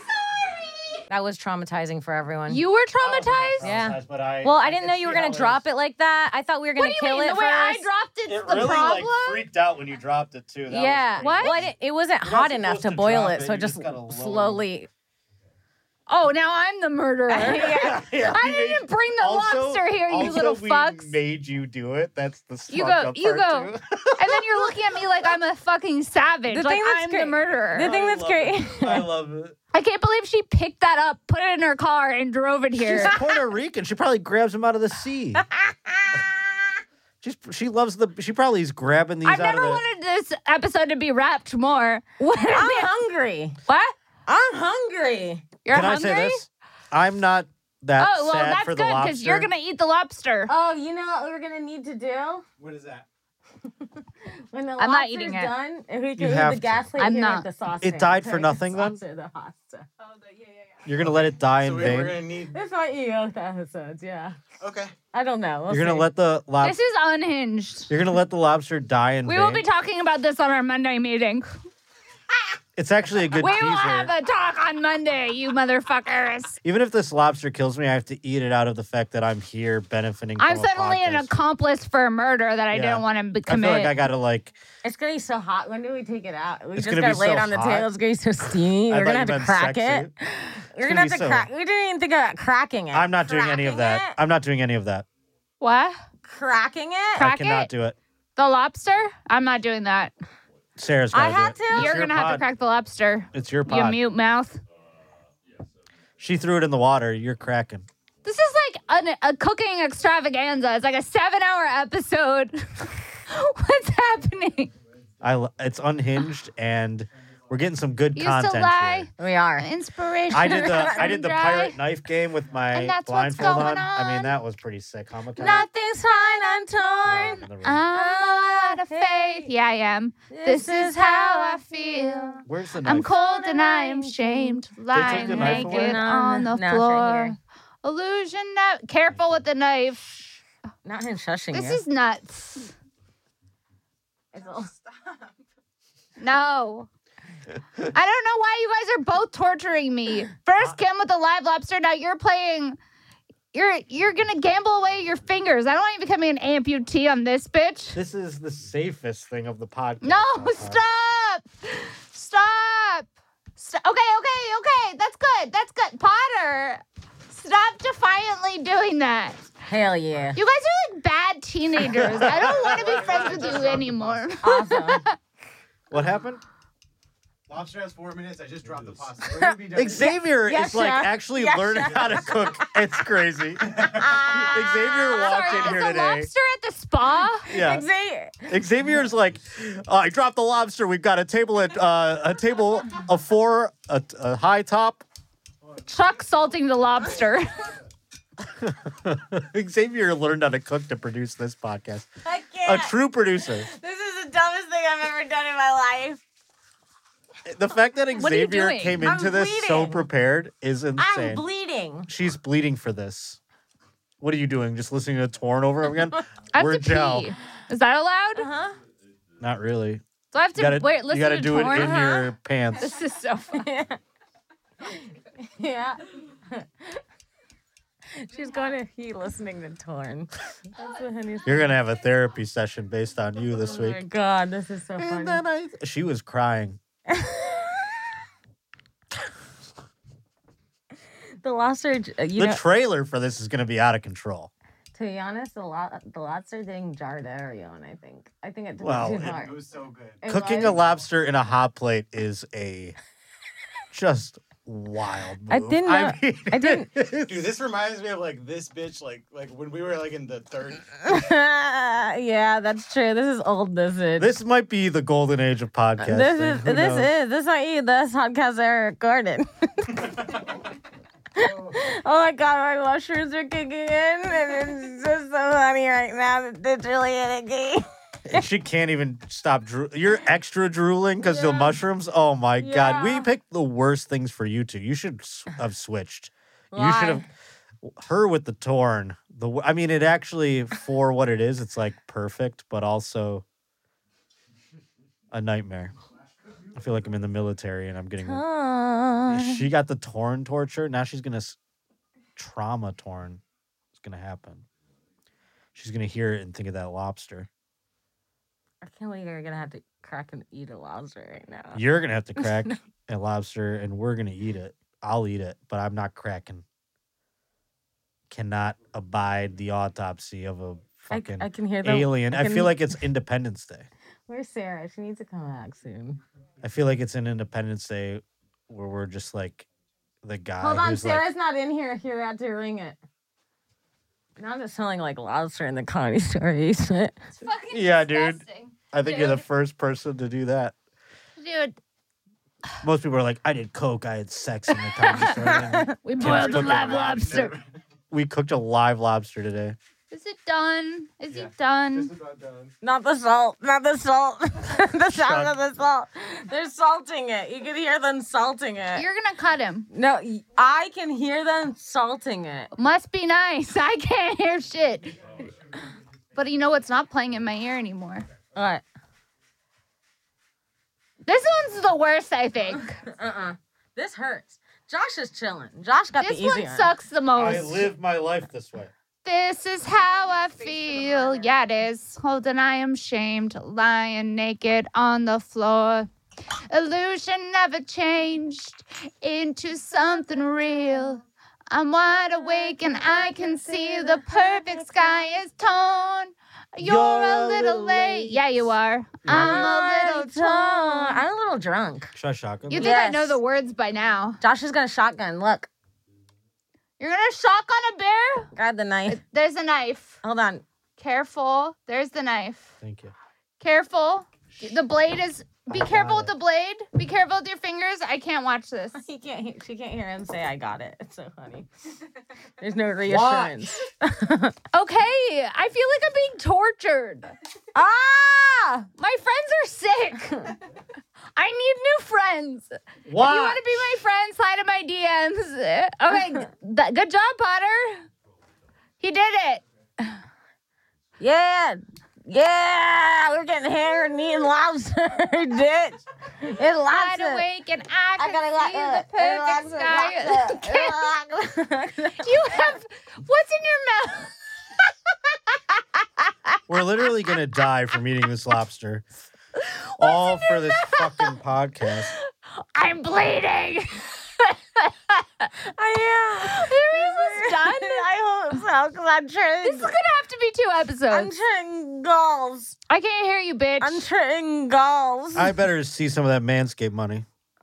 That was traumatizing for everyone. You were traumatized? Yeah. But I, Well, I didn't know you were gonna drop it like that. I thought we were What gonna do you kill mean? it The way I first. dropped it's It the really problem? like freaked out when you dropped it too. That yeah. Was What? Well, it, it wasn't You're not hot enough supposed to to boil drop it, it, so you it just just gotta lower it. slowly. Oh, now I'm the murderer. yeah, yeah, I we didn't made- bring the also- lobster here, you also little we fucks. made you do it. That's the You fucked go, up you part, go. too. And then you're looking at me like I'm a fucking savage. The like thing that's I'm great- the murderer. The thing I that's love great. it. I love it. I can't believe she picked that up, put it in her car, and drove it here. She's Puerto Rican. She probably grabs them out of the sea. She's she loves the. She probably is grabbing these I've out never of the. wanted this episode to be wrapped more. What? I'm hungry. What? I'm hungry. You're Can hungry? I say this? I'm not that Oh, well, sad that's for good the lobster. because you're going to eat the lobster. Oh, you know what we're gonna need to do What is that? when the I'm not lobster's eating it. done? If we You can have the to. gas plate I'm here not. with the sauce. It in, died for right? nothing, the then? sauce or the pasta. Oh, the, yeah, yeah, yeah. You're gonna let it die in So we- vain. we're gonna need. This might be both episodes. Yeah. Okay. I don't know. We'll You're gonna see. let the This lobster. is unhinged. You're gonna let the lobster die in We vain. will be talking about this on our Monday meeting. It's actually a good We teaser. will have a talk on Monday, you motherfuckers. Even if this lobster kills me, I have to eat it out of the fact that I'm here benefiting. I'm from a suddenly an podcast. accomplice for a murder that I Yeah. didn't want to I feel commit. like I gotta like. It's gonna be so hot. When do we take it out? We It's just gonna gotta be lay so it on the hot. table. It's gonna be so steamy. I We're thought gonna have you to meant crack sexy. it. We're gonna gonna have be to so- crack. We didn't even think about cracking it. I'm not doing any of Cracking that. it? I'm not doing any of that. what? Cracking it. Crack I cannot it? do it. The lobster? I'm not doing that. Sarah's I gotta had do it. to. It's You're your going to have to pod. crack the lobster. It's your You pot. mute mouth. She threw it in the water. You're cracking. This is like an, a cooking extravaganza. It's like a seven hour episode. What's happening? I. l- It's unhinged, and we're getting some good Used content to lie. here. We are. Inspiration. I did the I did the Dry. pirate knife game with my And that's what's blindfold going on. I mean, on. that was pretty sick. How much? Nothing's fine. I'm torn. I'm out of faith. Yeah, I am. This is how I feel. Where's the knife? I'm cold and I am shamed. Lying the knife away? naked No, on no, the no, it's right floor. here. Illusion. No- Careful with the knife. Not him shushing This you. is nuts. It's all- No. I don't know why you guys are both torturing me. First Kim with the live lobster. Now you're playing You're you're gonna gamble away your fingers. I don't want you becoming an amputee on this bitch. This is the safest thing of the podcast. No, so far. stop! Stop! Stop! Okay, okay, okay. That's good. That's good. Potter, stop defiantly doing that. Hell yeah. You guys are like bad teenagers. I don't want to be friends with you anymore. Awesome. What happened? Lobster has four minutes. I just dropped the pasta. We're gonna be done. Xavier Yes, is like chef. actually Yes, learning chef. how to cook. It's crazy. Xavier walked Sorry, in here is the today. lobster at the spa? Yeah. Xavier. Xavier's like, oh, I dropped the lobster. We've got a table at uh, a table of four, a, a high top. Chuck salting the lobster. Xavier learned how to cook to produce this podcast. I A can't. true producer. This is the dumbest thing I've ever done in my life. The fact that What are you Xavier doing? came I'm into this so bleeding. prepared is I'm insane. bleeding. She's bleeding for this. What are you doing? Just listening to Torn over again? I have We're to gel. pee. Is that allowed? Uh-huh. Not really. So I have to You gotta, wait. Listen you gotta to do Torn? it in Uh-huh. your pants. This is so fun. Yeah. She's going to he listening to Torn. That's what honey's You're gonna have a therapy session based on you this Oh my week. god, this is so funny. And then I, she was crying. The lobster, uh, you the know, trailer for this is gonna be out of control. to be honest, the, lo- the lobster didn't jar the Arion, I think. I think it took Well, it it- too far. It was so good. It Cooking was? a lobster in a hot plate is a just wild move. I didn't know- mean, I didn't- Dude, this reminds me of like this bitch, like like when we were like in the third. Yeah, that's true. This is old. This is. This might be the golden age of podcasting. This is Who this knows? is this might be the podcast Eric Gordon. Oh my god, my mushrooms are kicking in, and it's just so funny right now. It's really in And she can't even stop. Dro- You're extra drooling because the Yeah. mushrooms. Oh my god, we Yeah. picked the worst things for you two. You should s- have switched. You Why? should have her with the torn. The w- I mean, it actually for what it is, it's like perfect, but also a nightmare. I feel like I'm in the military and I'm getting. Torn. She got the torn torture. Now she's gonna s- trauma torn. It's gonna happen. She's gonna hear it and think of that lobster. I can't believe you're gonna have to crack and eat a lobster right now. You're gonna have to crack a lobster, and we're gonna eat it. I'll eat it, but I'm not cracking. Cannot abide the autopsy of a I, fucking I can hear them. alien. I can- feel like it's Independence Day. Where's Sarah? She needs to come back soon. I feel like it's an Independence Day where we're just like the guy Hold on, who's Sarah's like, not in here. You're about to ring it. Now I'm just sounding like lobster in the comedy stories. Shit. It's fucking Yeah, dude. disgusting. I think you're the Dude. first person to do that. Dude, Most people are like, I did coke, I had sex in the comedy store. And we Tim's boiled the cooking live lobster. lobster. we cooked a live lobster today. Is it done? Is Yeah. it done? Just about done. Not the salt. Not the salt. The sound of the salt. They're salting it. You can hear them salting it. You're gonna cut him. No, y- I can hear them salting it. Must be nice. I can't hear shit. But you know what's not playing in my ear anymore? What? This one's the worst, I think. Uh-uh. This hurts. Josh is chilling. Josh got This the easy one sucks the most. I live my life this way. This is how I feel. Yeah, it is. Hold on, I am shamed. Lying naked on the floor. Illusion never changed into something real. I'm wide awake and I can see the perfect sky is torn. You're, a little late. Yeah, you are. I'm a little torn. I'm a little drunk. Should I shotgun? You this? think I Yes. know the words by now? Josh is gonna shotgun. Look, You're gonna shotgun a bear? grab the knife. There's a knife. Hold on. Careful. There's the knife. Thank you. Careful. The blade is. Be I careful got with the blade. Be careful with your fingers. I can't watch this. He can't. He, she can't hear him say, "I got it." It's so funny. There's no reassurance. Okay, I feel like I'm being tortured. Ah! My friends are sick. I need new friends. Why? If you want to be my friend, slide in my D Ms. Okay, th- good job, Potter. He did it. Yeah. Yeah, we're getting hair and eating lobster, bitch. It's Wide lobster. awake and I I can gotta see the perfect sky. You have what's in your mouth? We're literally gonna die from eating this lobster. All for this fucking podcast. I'm bleeding. I am. Are we almost done? I hope so, because I'm trying. This is gonna have to be two I'm episodes. trying goals. I can't hear you, bitch. I'm trying goals. I better see some of that Manscaped money.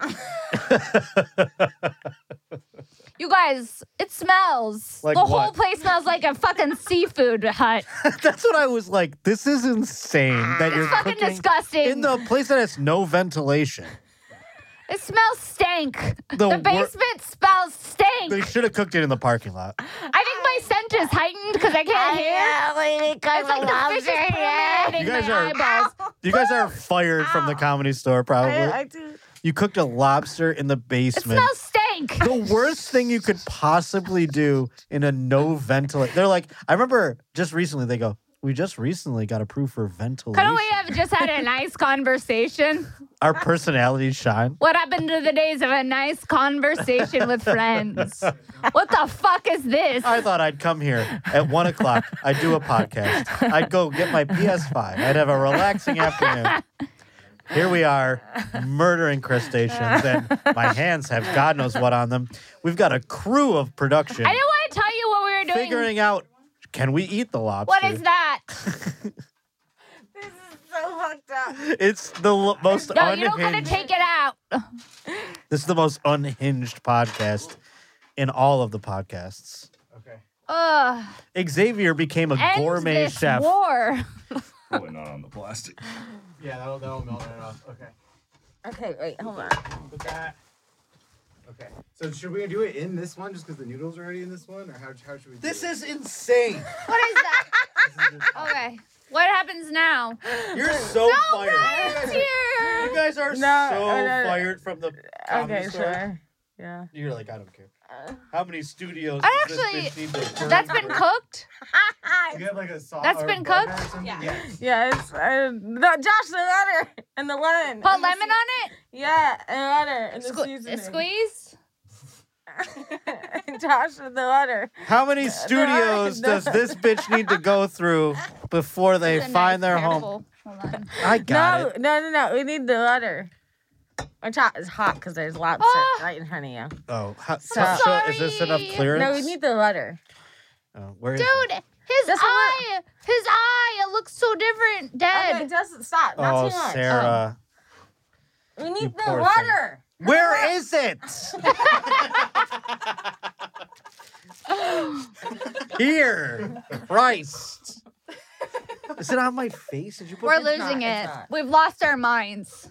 You guys, it smells. Like the whole what? place smells like a fucking seafood hut. That's what I was like. This is insane that you're It's fucking cooking disgusting. in the place that has no ventilation. It smells stank. The The, wor- basement smells stank. They should have cooked it in the parking lot. I think my scent is heightened because I can't hear. It's like the fish is permeating You guys my are- eyeballs. You guys are fired from the comedy store, probably. I, I do. You cooked a lobster in the It basement. smells stank. The worst thing you could possibly do in a no ventilation. They're like, I remember just recently they go, we just recently got approved for ventilation. Couldn't we have just had a nice conversation? Our personalities shine. What happened to the days of a nice conversation with friends? What the fuck is this? I thought I'd come here at one o'clock. I'd do a podcast. I'd go get my P S five. I'd have a relaxing afternoon. Here we are, murdering crustaceans, and my hands have God knows what on them. We've got a crew of production I didn't want to tell you what we were doing. figuring out, can we eat the lobster? What is that? This is so fucked up. It's the l- most No, you don't unhinged. gotta take it out. This is the most unhinged podcast in all of the podcasts. Okay. Ugh. Xavier became a End gourmet this chef. war. Probably not on the plastic. Yeah, that'll that'll melt right off. Okay. Okay, wait, hold on. Put that. Okay. So should we do it in this one just because the noodles are already in this one, or how how should we? Do This it? is insane. What is that? This is just- Okay. What happens now? You're so fired. Brian's here. You guys are No, so no, no. fired from the comedy Okay, store. sure. Yeah. You're like, I don't care. How many studios I does actually- this bitch need to burn That's been for? cooked? Do you have like a sauce? That's or been butter or cooked? something? Yeah. Yes. Yeah, it's uh, no, Josh, the letter and the lemon. Put and the lemon se- on it? Yeah, and letter and the Sque- seasoning. squeeze? Josh with the letter. How many studios no. does this bitch need to go through before they It's a find nice their home? careful. Hold on. I got No, it. no, no, no. We need the letter. It's hot. It's hot because there's lobster Ah. right in front of you. Oh, how, So- so is this enough Sorry. clearance? No, we need the letter. Oh, where is Dude, it? his Just a eye. His eye. It looks so different. Dead. Okay, just stop. Not Oh, too much. Sarah. We You need the poor thing. letter. Where is it? Here. Christ. Is it on my face? Did you put We're it? losing not, it. it's not. We've lost our minds.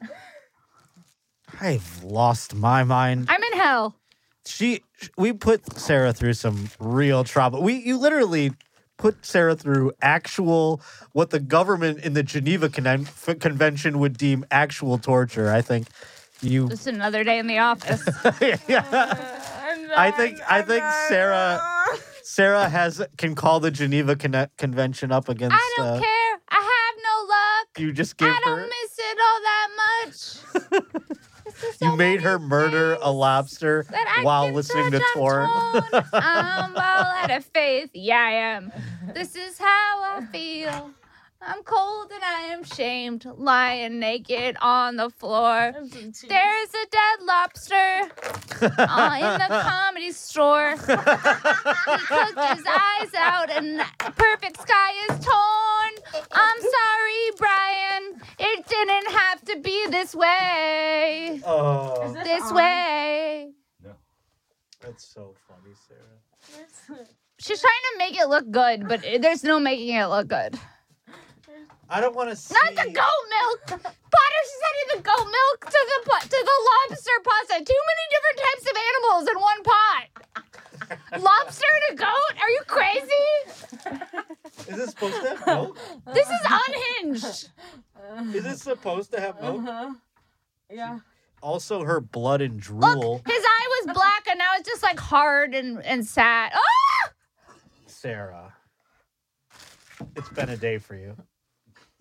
I've lost my mind. I'm in hell. She, we put Sarah through some real trouble. We, you literally put Sarah through actual, what the government in the Geneva Con- Convention would deem actual torture. I think you. Just another day in the office. Yeah. I think I think Sarah Sarah has can call the Geneva Con- Convention up against. I don't uh, care. I have no luck. You just gave I don't her. miss it all that much. This is so You made her many murder a things lobster that I while can listening to touch, Torn. I'm torn. I'm all out of faith. Yeah, I am. This is how I feel. I'm cold and I am shamed, lying naked on the floor. There's a dead lobster uh, in the comedy store. He cooked his eyes out and the perfect sky is torn. I'm sorry, Brian. It didn't have to be this way. Oh, Is This on? way. that's so funny, Sarah. She's trying to make it look good, but there's no making it look good. I don't want to see. Not the goat milk. Potter, she's adding the goat milk to the pot, to the lobster pasta. Too many different types of animals in one pot. Lobster and a goat? Are you crazy? Is it supposed to have milk? This is unhinged. Is it supposed to have milk? Uh-huh. Yeah. Also, her blood and drool. Look, his eye was black and now it's just like hard and, and sad. Ah! Sarah, it's been a day for you.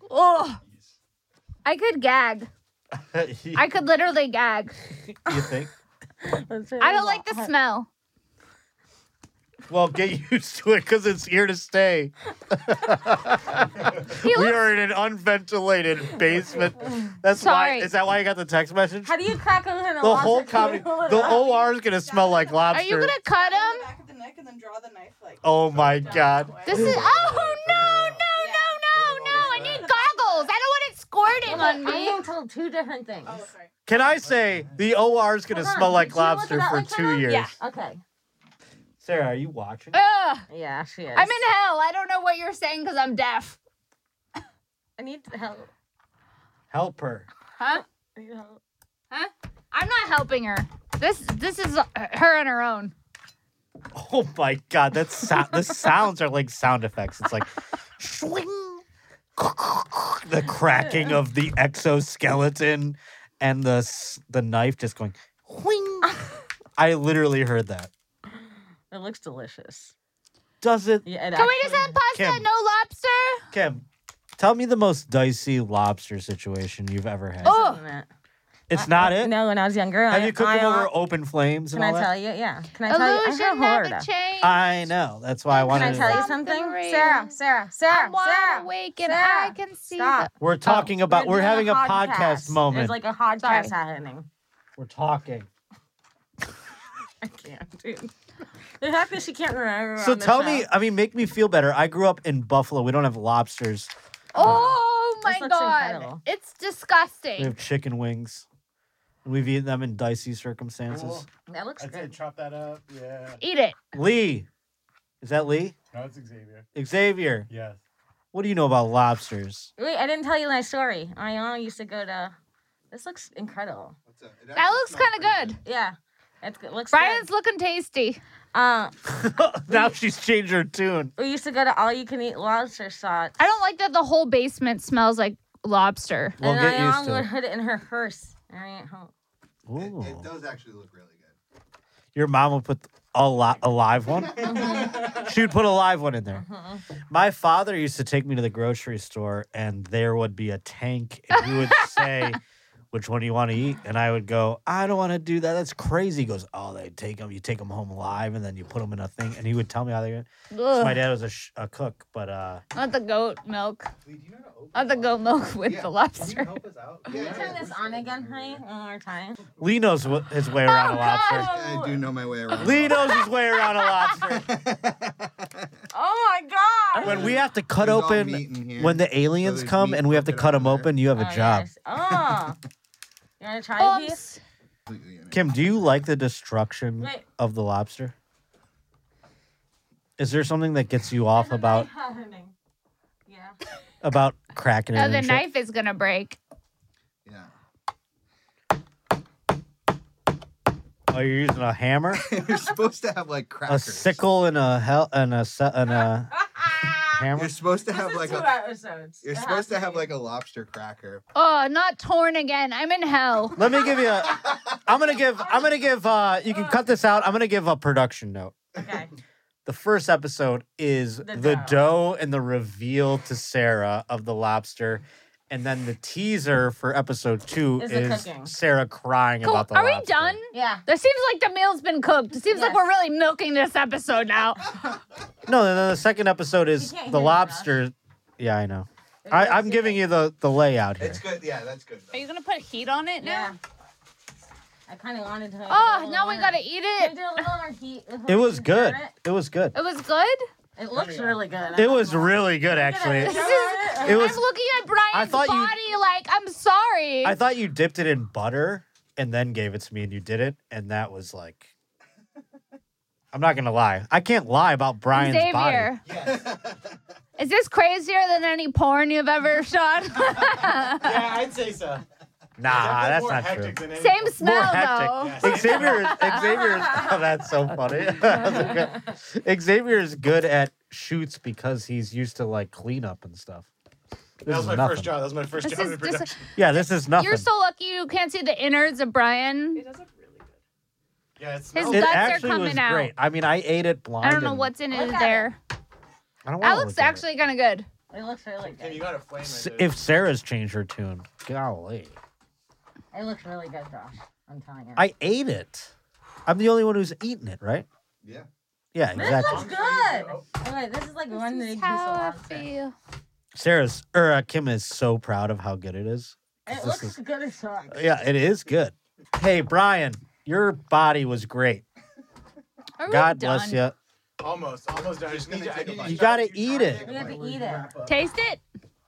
Oh, I could gag. you, I could literally gag. you think? I don't like the smell. Well, get used to it because it's here to stay. He We looks- are in an unventilated basement. That's Sorry. why. Is that why you got the text message? How do you crack open a The whole lobster? comedy. The O R is gonna smell like Are lobster. you gonna cut The him? back of the neck and then draw the knife like. Oh my down God. that way. This is. Oh no no no no no! I need goggles. I don't want it squirting on I'm me. being told two different things. Oh, sorry. Can I say the O R is gonna Hold on, smell like did you look lobster it up for like two that? years? Yeah. Okay. Sarah, are you watching? Ugh. Yeah, she is. I'm in hell. I don't know what you're saying because I'm deaf. I need help. Help her. Huh? I need help. Huh? I'm not helping her. This this is uh, her on her own. Oh my God, that's so- the sounds are like sound effects. It's like swing, the cracking of the exoskeleton, and the s- the knife just going. Whing. I literally heard that. It looks delicious. Does it? Yeah, it Can we just actually- have pasta, Kim. no lobster? Kim, tell me the most dicey lobster situation you've ever had. Oh. Isn't it? It's I- not I- it? No, when I was younger. Have I, you cooked I, them uh, over open flames Can and I all that? tell you? Yeah. Can I tell you? Illusion I'm from never Florida. changed. I know. That's why I Can wanted I to. tell you Something something? real. Sarah, Sarah, Sarah, I'm wide Sarah. awake and Sarah, I can see stop. the. We're talking about, we're doing having a podcast. podcast moment. There's like a podcast Sorry. happening. We're talking. I can't, dude. The fact that she can't remember. So on the tell show. me, I mean, make me feel better. I grew up in Buffalo. We don't have lobsters. Oh my This looks god. incredible. It's We disgusting. have chicken wings. And we've eaten them in dicey circumstances. Cool. That looks I'd say good. chop that up. Yeah. Eat it. Lee. Is that Lee? No, it's Xavier. Xavier. Yes. What do you know about lobsters? Wait, I didn't tell you my story. My mom used to go to. This looks incredible. What's that? It That actually looks smells kind of pretty good. Yeah, it's, it looks Brian's good. looking tasty. Uh, Now she's changed her tune. we used to go to all you can eat lobster spots. I don't like that the whole basement smells like lobster. We'll and get my used mom to would it. put it in her purse. I ain't home. Ooh. It, it does actually look really good. Your mom would put a, li- a live one? She would put a live one in there. My father used to take me to the grocery store, and there would be a tank, and he would say, which one do you want to eat? And I would go, I don't want to do that. That's crazy. He goes, oh, they take them. You take them home alive, and then you put them in a thing. And he would tell me how they went. So my Ugh. dad was a, sh- a cook, but uh, Not the goat milk. Lee, do you know how to open Not the goat milk with Yeah. the Can you lobster. help us out? Can you turn this on again, honey? One more time. Lee knows what, his way around a lobster. I do know my way around. Lee knows his way around a lobster. Oh my god! When we have to cut There's all open, meat in here. when the aliens there's come meat and we have to broken cut up them in there. open, you have a Oh, job. yes. Oh. You want to try Oh, a I'm piece? s- Completely in it. Kim, do you like the destruction Wait. of the lobster? Is there something that gets you off There's a about knife happening. Yeah. about cracking it? No, and the shit? knife is gonna break. Yeah. Oh, you're using a hammer, You're supposed to have like a crackers. sickle, and a hell, and a se- and a hammer. You're supposed to This have is like two a. episodes. You're It supposed has to have be. like a lobster cracker. Oh, not torn again. I'm in hell. Let me give you a. I'm gonna give. I'm gonna give. Uh, you can cut this out. I'm gonna give a production note. Okay. The first episode is The the, dough. dough and the reveal to Sarah of the lobster. And then the teaser for episode two Is the is cooking. Sarah crying Cool. about the Are we lobster. done? Yeah. That seems like the meal's been cooked. It seems like Yes. we're really milking this episode now. No, then the second episode is You can't the hear me, lobster. Yeah, I know. I, I'm giving you the, the layout here. It's good. Yeah, that's good. Are you gonna put heat on it now? Yeah. I kind of wanted to. make it a Oh, little now we more- gotta eat Can we it. do a little more heat? It was good. It? It was good. It was good. It looks really good. It was really good, actually. This is. It was. I'm looking at Brian's thought you- body like I'm sorry. I thought you dipped it in butter and then gave it to me, and you didn't, and that was like. I'm not gonna lie. I can't lie about Brian's body. Xavier, Yes. is this crazier than any porn you've ever shot? Yeah, I'd say so. Nah, Definitely that's more not hectic true. than any- Same More smell hectic. though. Yes. Xavier, Xavier, oh, that's so funny. That's good. Xavier is good at shoots because he's used to like cleanup and stuff. This That was is my nothing. first job. That was my first This job is- in this- production. Yeah, this is nothing. You're so lucky you can't see the innards of Brian. It does look really good. Yeah, it His smells. it guts are actually was coming out. great. I mean, I ate it blind. I don't know and- what's in Look it at there. I don't That wanna looks look at it. actually kind of good. It looks really Kim, you good. got a flame S- right there. If Sarah's changed her tune, golly. It looks really good, Josh. I'm telling you. I ate it. I'm the only one who's eaten it, right? Yeah. Yeah, This exactly. looks good. Okay, this is like one This big is piece how of I lobster. feel. Sarah's or uh, Kim is so proud of how good it is. It This looks is- good as fuck. Yeah, it is good. Hey, Brian, your body was great. Are we God done? bless you. Almost, almost done. I just need to. I need You gotta eat it. We have to eat it. Taste it.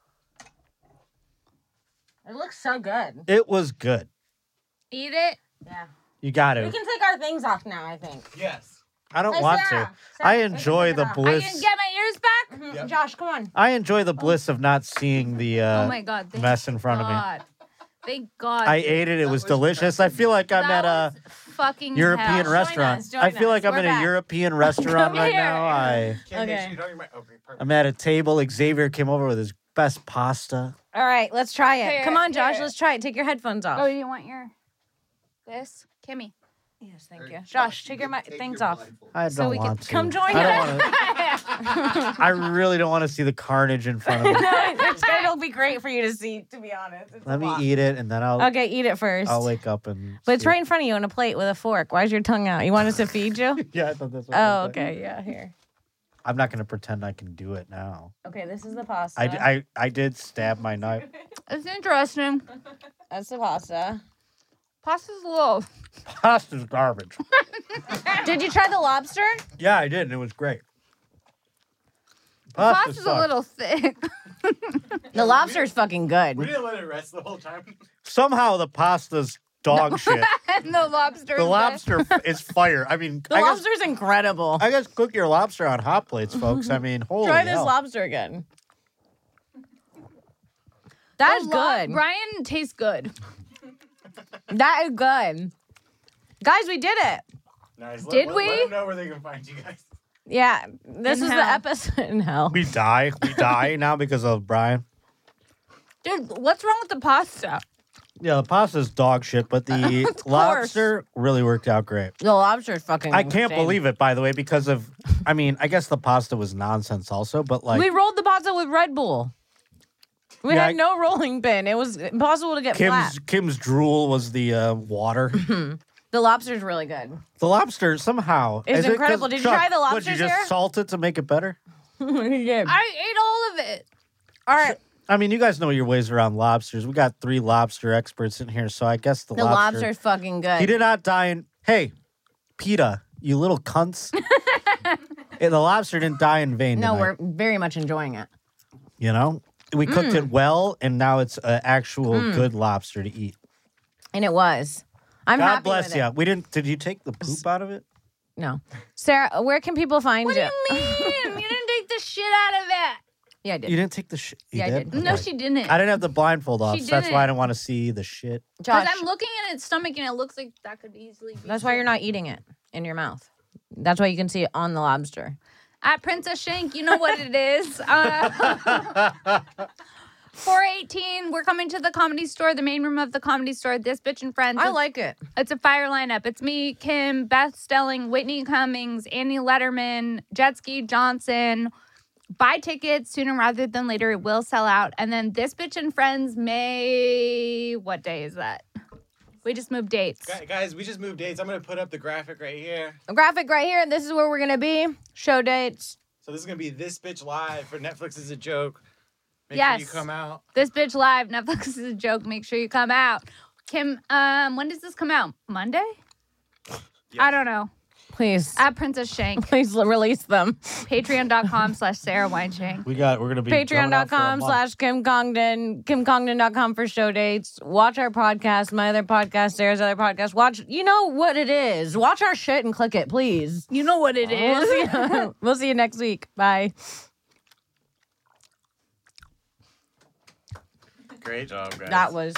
It looks so good. It was good. Eat it. Yeah. You got We to. can take our things off now, I think. Yes. I don't Hey, want Sarah, to. Sarah, I we can enjoy take the it off. I bliss. can get my ears back. Mhm. Yep. Josh, come on. I enjoy the bliss of not seeing the uh, oh my god. Thank mess in front of me. God. Thank God. I ate it. It was was delicious. I feel like I'm that at a was fucking European hell. Join restaurant. us, join I feel us. like I'm We're in a back. European restaurant right here. now. I Kim, make Okay. sure you don't eat my. Okay, perfect. I'm at a table. Xavier came over with his best pasta. All right, let's try it. Here, Come on, Josh, here. let's try it. Take your headphones off. Oh, you want your this, Kimmy? Yes, thank Or, you. Josh, take your mi- take things your off. blindfold. I don't So we can- want to. come join I us. don't wanna- I really don't want to see the carnage in front of me. No, it's, it'll be great for you to see, to be honest. It's a Let me lot. eat it, and then I'll Okay, eat it first. I'll wake up and. But it's see it. right in front of you on a plate with a fork. Why is your tongue out? You want us to feed you? Yeah, I thought that's what Oh, I said. okay. Yeah, here. I'm not gonna pretend I can do it now. Okay, this is the pasta. I, d- I, I did stab my knife. It's interesting. That's the pasta. Pasta's a little. Pasta's garbage. Did you try the lobster? Yeah, I did, and it was great. Pasta's, Pasta a sucks. little thick. The lobster's fucking We good. didn't let it rest the whole time. Somehow the pasta's dog shit. And the lobster. The is lobster f- is fire. I mean, The I guess, lobster's incredible. I guess cook your lobster on hot plates, folks. I mean, holy Try this hell. lobster again. That is The lo- good. Brian tastes good. That is good. Guys, we did it. Nice. Did let, we? Let, let them know where they can find you guys. Yeah, this In is hell. the episode in hell. We die. We die now because of Brian. Dude, what's wrong with the pasta? Yeah, the pasta's dog shit, but the Of course. lobster really worked out great. The lobster's fucking. I can't insane. believe it, by the way, because of, I mean, I guess the pasta was nonsense also, but like we rolled the pasta with Red Bull. We Yeah, had I- no rolling pin. It was impossible to get Kim's flat. Kim's drool was the uh, water. The lobster's really good. The lobster somehow It's is it 'cause- incredible. Did you Chuck, try the What, you lobsters just here? salt it to make it better? Yeah. I ate all of it. All right. I mean, you guys know your ways around lobsters. We got three lobster experts in here, so I guess the, The lobster. lobster's fucking good. He did not die in. Hey, PETA, you little cunts. Hey, the lobster didn't die in vain. No, tonight, we're very much enjoying it. You know, we cooked Mm. it well, and now it's an actual good lobster to eat. And it was. I'm God happy bless with you. it. We didn't. Did you take the poop out of it? No. Sarah, where can people find What you? do you mean? You didn't take the shit out of it. Yeah, I did. You didn't take the shit. Yeah, I did. No, Okay. she didn't. I didn't have the blindfold off, She so that's why I didn't. didn't want to see the shit. Because Josh, I'm looking at its stomach and it looks like that could easily be. that's why you're not eating it in your mouth. That's why you can see it on the lobster. At Princess Shank, you know what it is. Uh, four eighteen, we're coming to the Comedy Store, the main room of the Comedy Store. This Bitch and Friends. I It's- like it. It's a fire lineup. It's me, Kim, Beth Stelling, Whitney Cummings, Annie Letterman, Jetski Johnson. Buy tickets sooner rather than later. It will sell out. And then This Bitch and Friends, May. What day is that? We just moved dates. Gu- Guys, we just moved dates. I'm gonna put up the graphic right here. A graphic right here. This is where we're going to be. Show dates. So this is gonna be This Bitch Live for Netflix is a Joke. Make Yes. sure you come out. This Bitch Live. Netflix is a joke. Make sure you come out. Kim, um, when does this come out? Monday? I don't know. Please. At Princess Shank. Please l- release them. Patreon.com slash Sarah Weinshank. We got. We're gonna be going out for a Patreon.com month. slash Kim Congdon. Kim Congdon dot com for show dates. Watch our podcast, my other podcast, Sarah's other podcast. Watch, you know what it is. Watch our shit and click it, please. You know what it We'll is. see you, we'll see you next week. Bye. Great job, guys. That was.